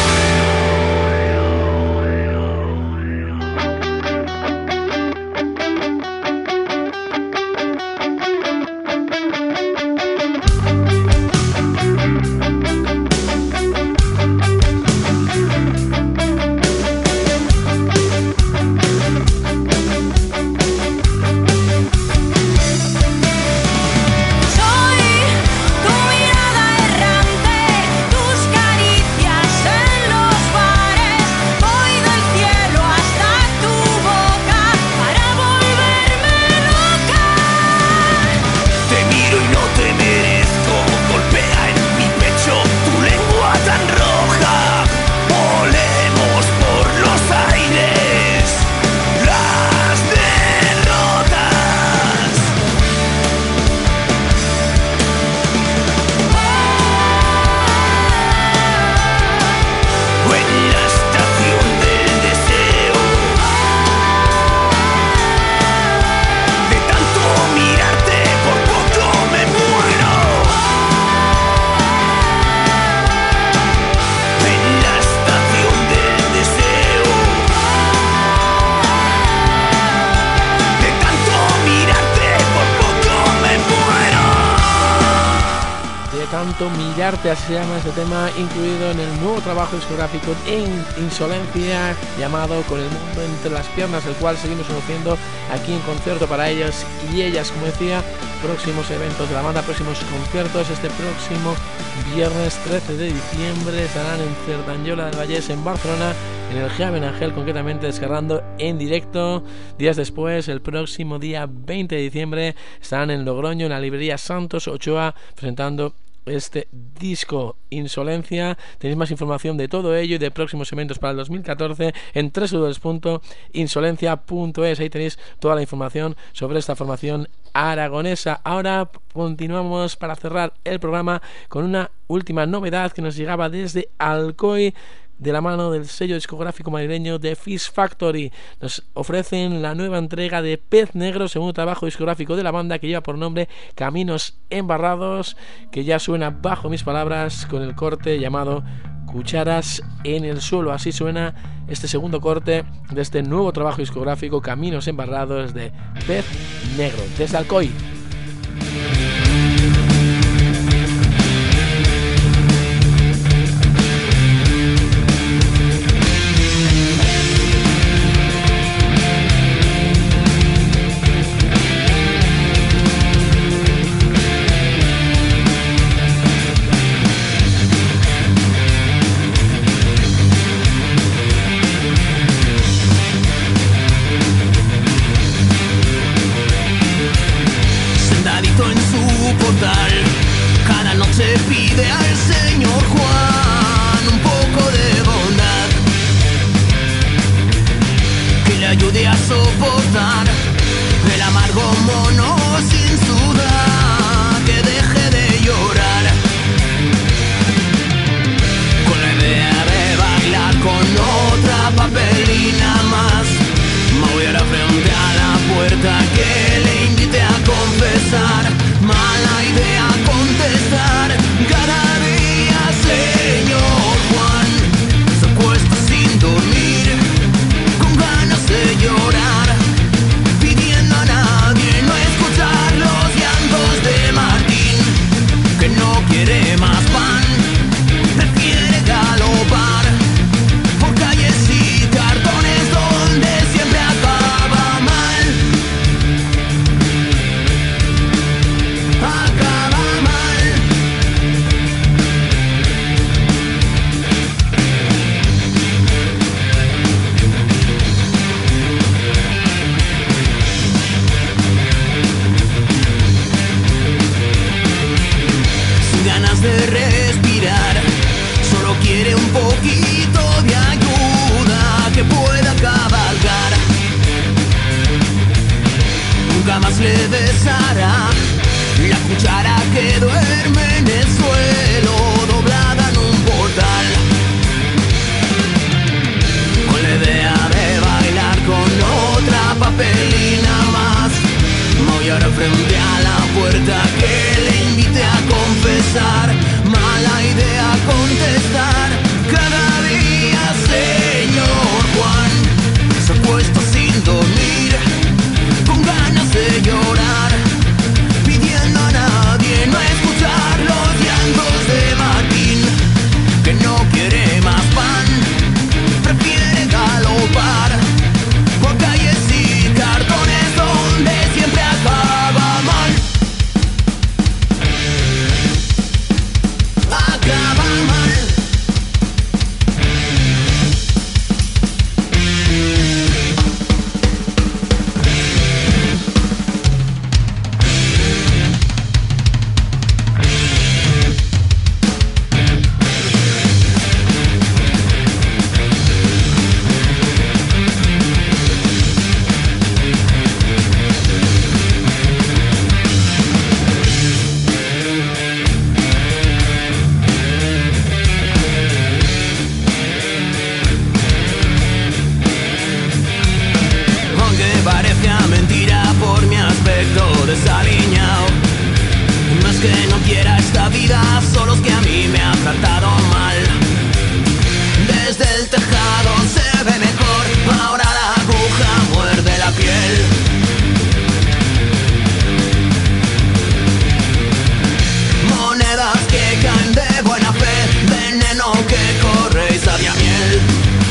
Soy tu mirada errante, tus caricias en los bares. Voy del cielo hasta tu boca para volverme loca. Te miro y no te merezco, golpea en mi pecho tu lengua tan roja. Volemos por los aires las derrotas. En la estación del deseo, de tanto mirarte por poco me muero. En la estación del deseo, de tanto mirarte por poco me muero. De tanto mirarte, así se llama este tema, incluido en el nuevo trabajo discográfico en Insolencia, llamado Con el mundo entre las piernas, el cual seguimos conociendo aquí en concierto para ellos y ellas. Como decía, próximos eventos de la banda, próximos conciertos. Este próximo viernes trece de diciembre estarán en Cerdanyola del Vallès, en Barcelona, en el Javen Ángel, concretamente descargando en directo. Días después, el próximo día veinte de diciembre, estarán en Logroño, en la librería Santos Ochoa, presentando este disco Insolencia. Tenéis más información de todo ello y de próximos eventos para el dos mil catorce en doble u doble u doble u punto insolencia punto es. Ahí tenéis toda la información sobre esta formación aragonesa. Ahora continuamos para cerrar el programa con una última novedad que nos llegaba desde Alcoy, de la mano del sello discográfico madrileño de Fish Factory. Nos ofrecen la nueva entrega de Pez Negro, segundo trabajo discográfico de la banda, que lleva por nombre Caminos Embarrados, que ya suena bajo mis palabras con el corte llamado Cucharas en el Suelo. Así suena este segundo corte de este nuevo trabajo discográfico, Caminos Embarrados, de Pez Negro, desde Alcoy. Thank un poquito de ayuda que pueda cabalgar. Nunca más le besará la cuchara que duerme en el suelo, doblada en un portal, con la idea de bailar con otra papelina más. Voy ahora frente a la puerta que le invite a confesar. Mala idea contestar cada día, señor Juan. Se ha puesto sin dormir, con ganas de llorar, pidiendo a nadie no escuchar los llantos de Martín, que no quiere más pan, prefiere galopar por calles y cartones donde siempre acaba mal. Acaba mal. Desaliñado, no es que no quiera esta vida, solo es que a mí me ha tratado mal. Desde el tejado se ve mejor, ahora la aguja muerde la piel. Monedas que caen de buena fe, veneno que corre y sabia miel.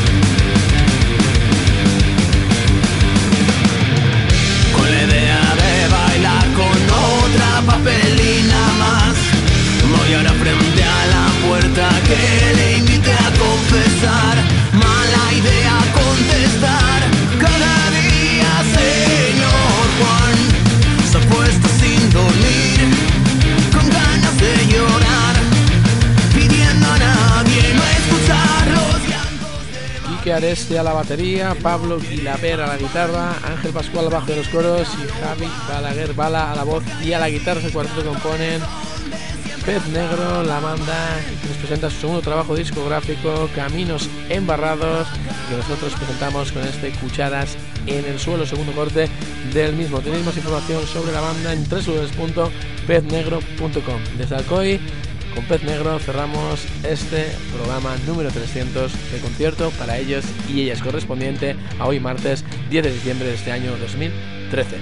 Con la idea de bailar con otra papelina más, voy ahora frente a la puerta que le invite a confesar. Mala idea contestar cada día, señor Juan. Se ha puesto sin dormir, con ganas de llorar, pidiendo a nadie no escuchar los llantos de... Quique Areste a la batería, Pablo Guilaber a la guitarra, Ángel Pascual al bajo de los coros y Javi Balaguer Bala a la voz y a la guitarra. El cuarteto componen Pez Negro, la banda que nos presenta su segundo trabajo discográfico, Caminos Embarrados, que nosotros presentamos con este Cucharas en el Suelo, segundo corte del mismo. Tenéis más información sobre la banda en doble u doble u doble u punto pez negro punto com. Desde Alcoy, con Pez Negro cerramos este programa número trescientos de concierto para ellos y ellas, correspondiente a hoy martes diez de diciembre de este año dos mil trece.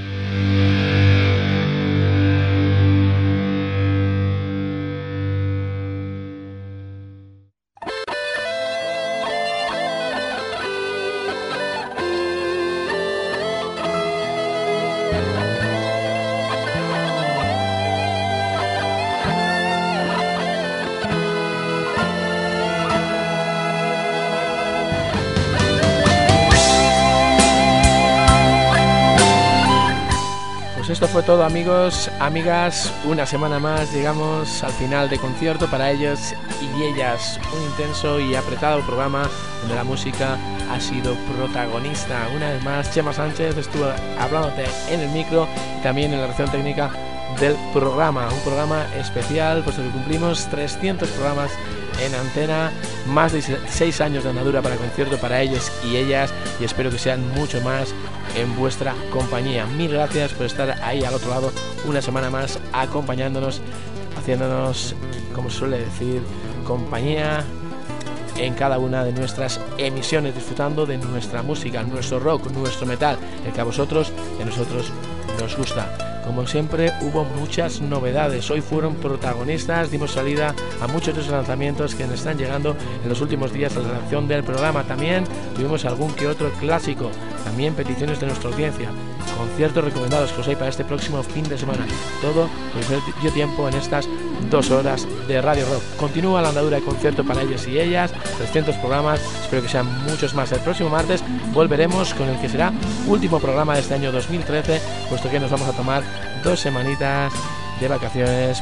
Esto fue todo, amigos, amigas, una semana más llegamos al final de concierto para ellos y ellas, un intenso y apretado programa donde la música ha sido protagonista. Una vez más, Chema Sánchez estuvo hablándote en el micro y también en la reacción técnica del programa, un programa especial puesto que cumplimos trescientos programas en antena, más de seis años de andadura para concierto para ellos y ellas, y espero que sean mucho más en vuestra compañía. Mil gracias por estar ahí al otro lado una semana más acompañándonos, haciéndonos, como se suele decir, compañía en cada una de nuestras emisiones, disfrutando de nuestra música, nuestro rock, nuestro metal, el que a vosotros y a nosotros nos gusta. Como siempre, hubo muchas novedades. Hoy fueron protagonistas, dimos salida a muchos de los lanzamientos que nos están llegando en los últimos días a la redacción del programa. También tuvimos algún que otro clásico, también peticiones de nuestra audiencia, conciertos recomendados que os hay para este próximo fin de semana. Todo lo que dio tiempo en estas dos horas de Radio Rock. Continúa la andadura de concierto para ellos y ellas, trescientos programas, espero que sean muchos más. El próximo martes volveremos con el que será último programa de este año dos mil trece, puesto que nos vamos a tomar dos semanitas de vacaciones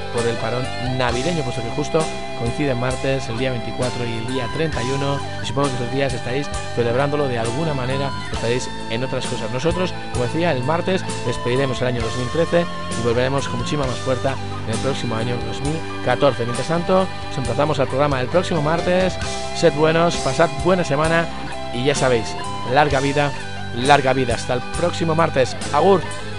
por el parón navideño, puesto que justo coincide martes, el día veinticuatro y el día treinta y uno, y supongo que esos días estaréis celebrándolo de alguna manera, estaréis en otras cosas. Nosotros, como decía, el martes despediremos el año dos mil trece y volveremos con muchísima más fuerza en el próximo año dos mil catorce. Mientras tanto, os emplazamos al programa del próximo martes. Sed buenos, pasad buena semana y ya sabéis, larga vida, larga vida. Hasta el próximo martes. Agur.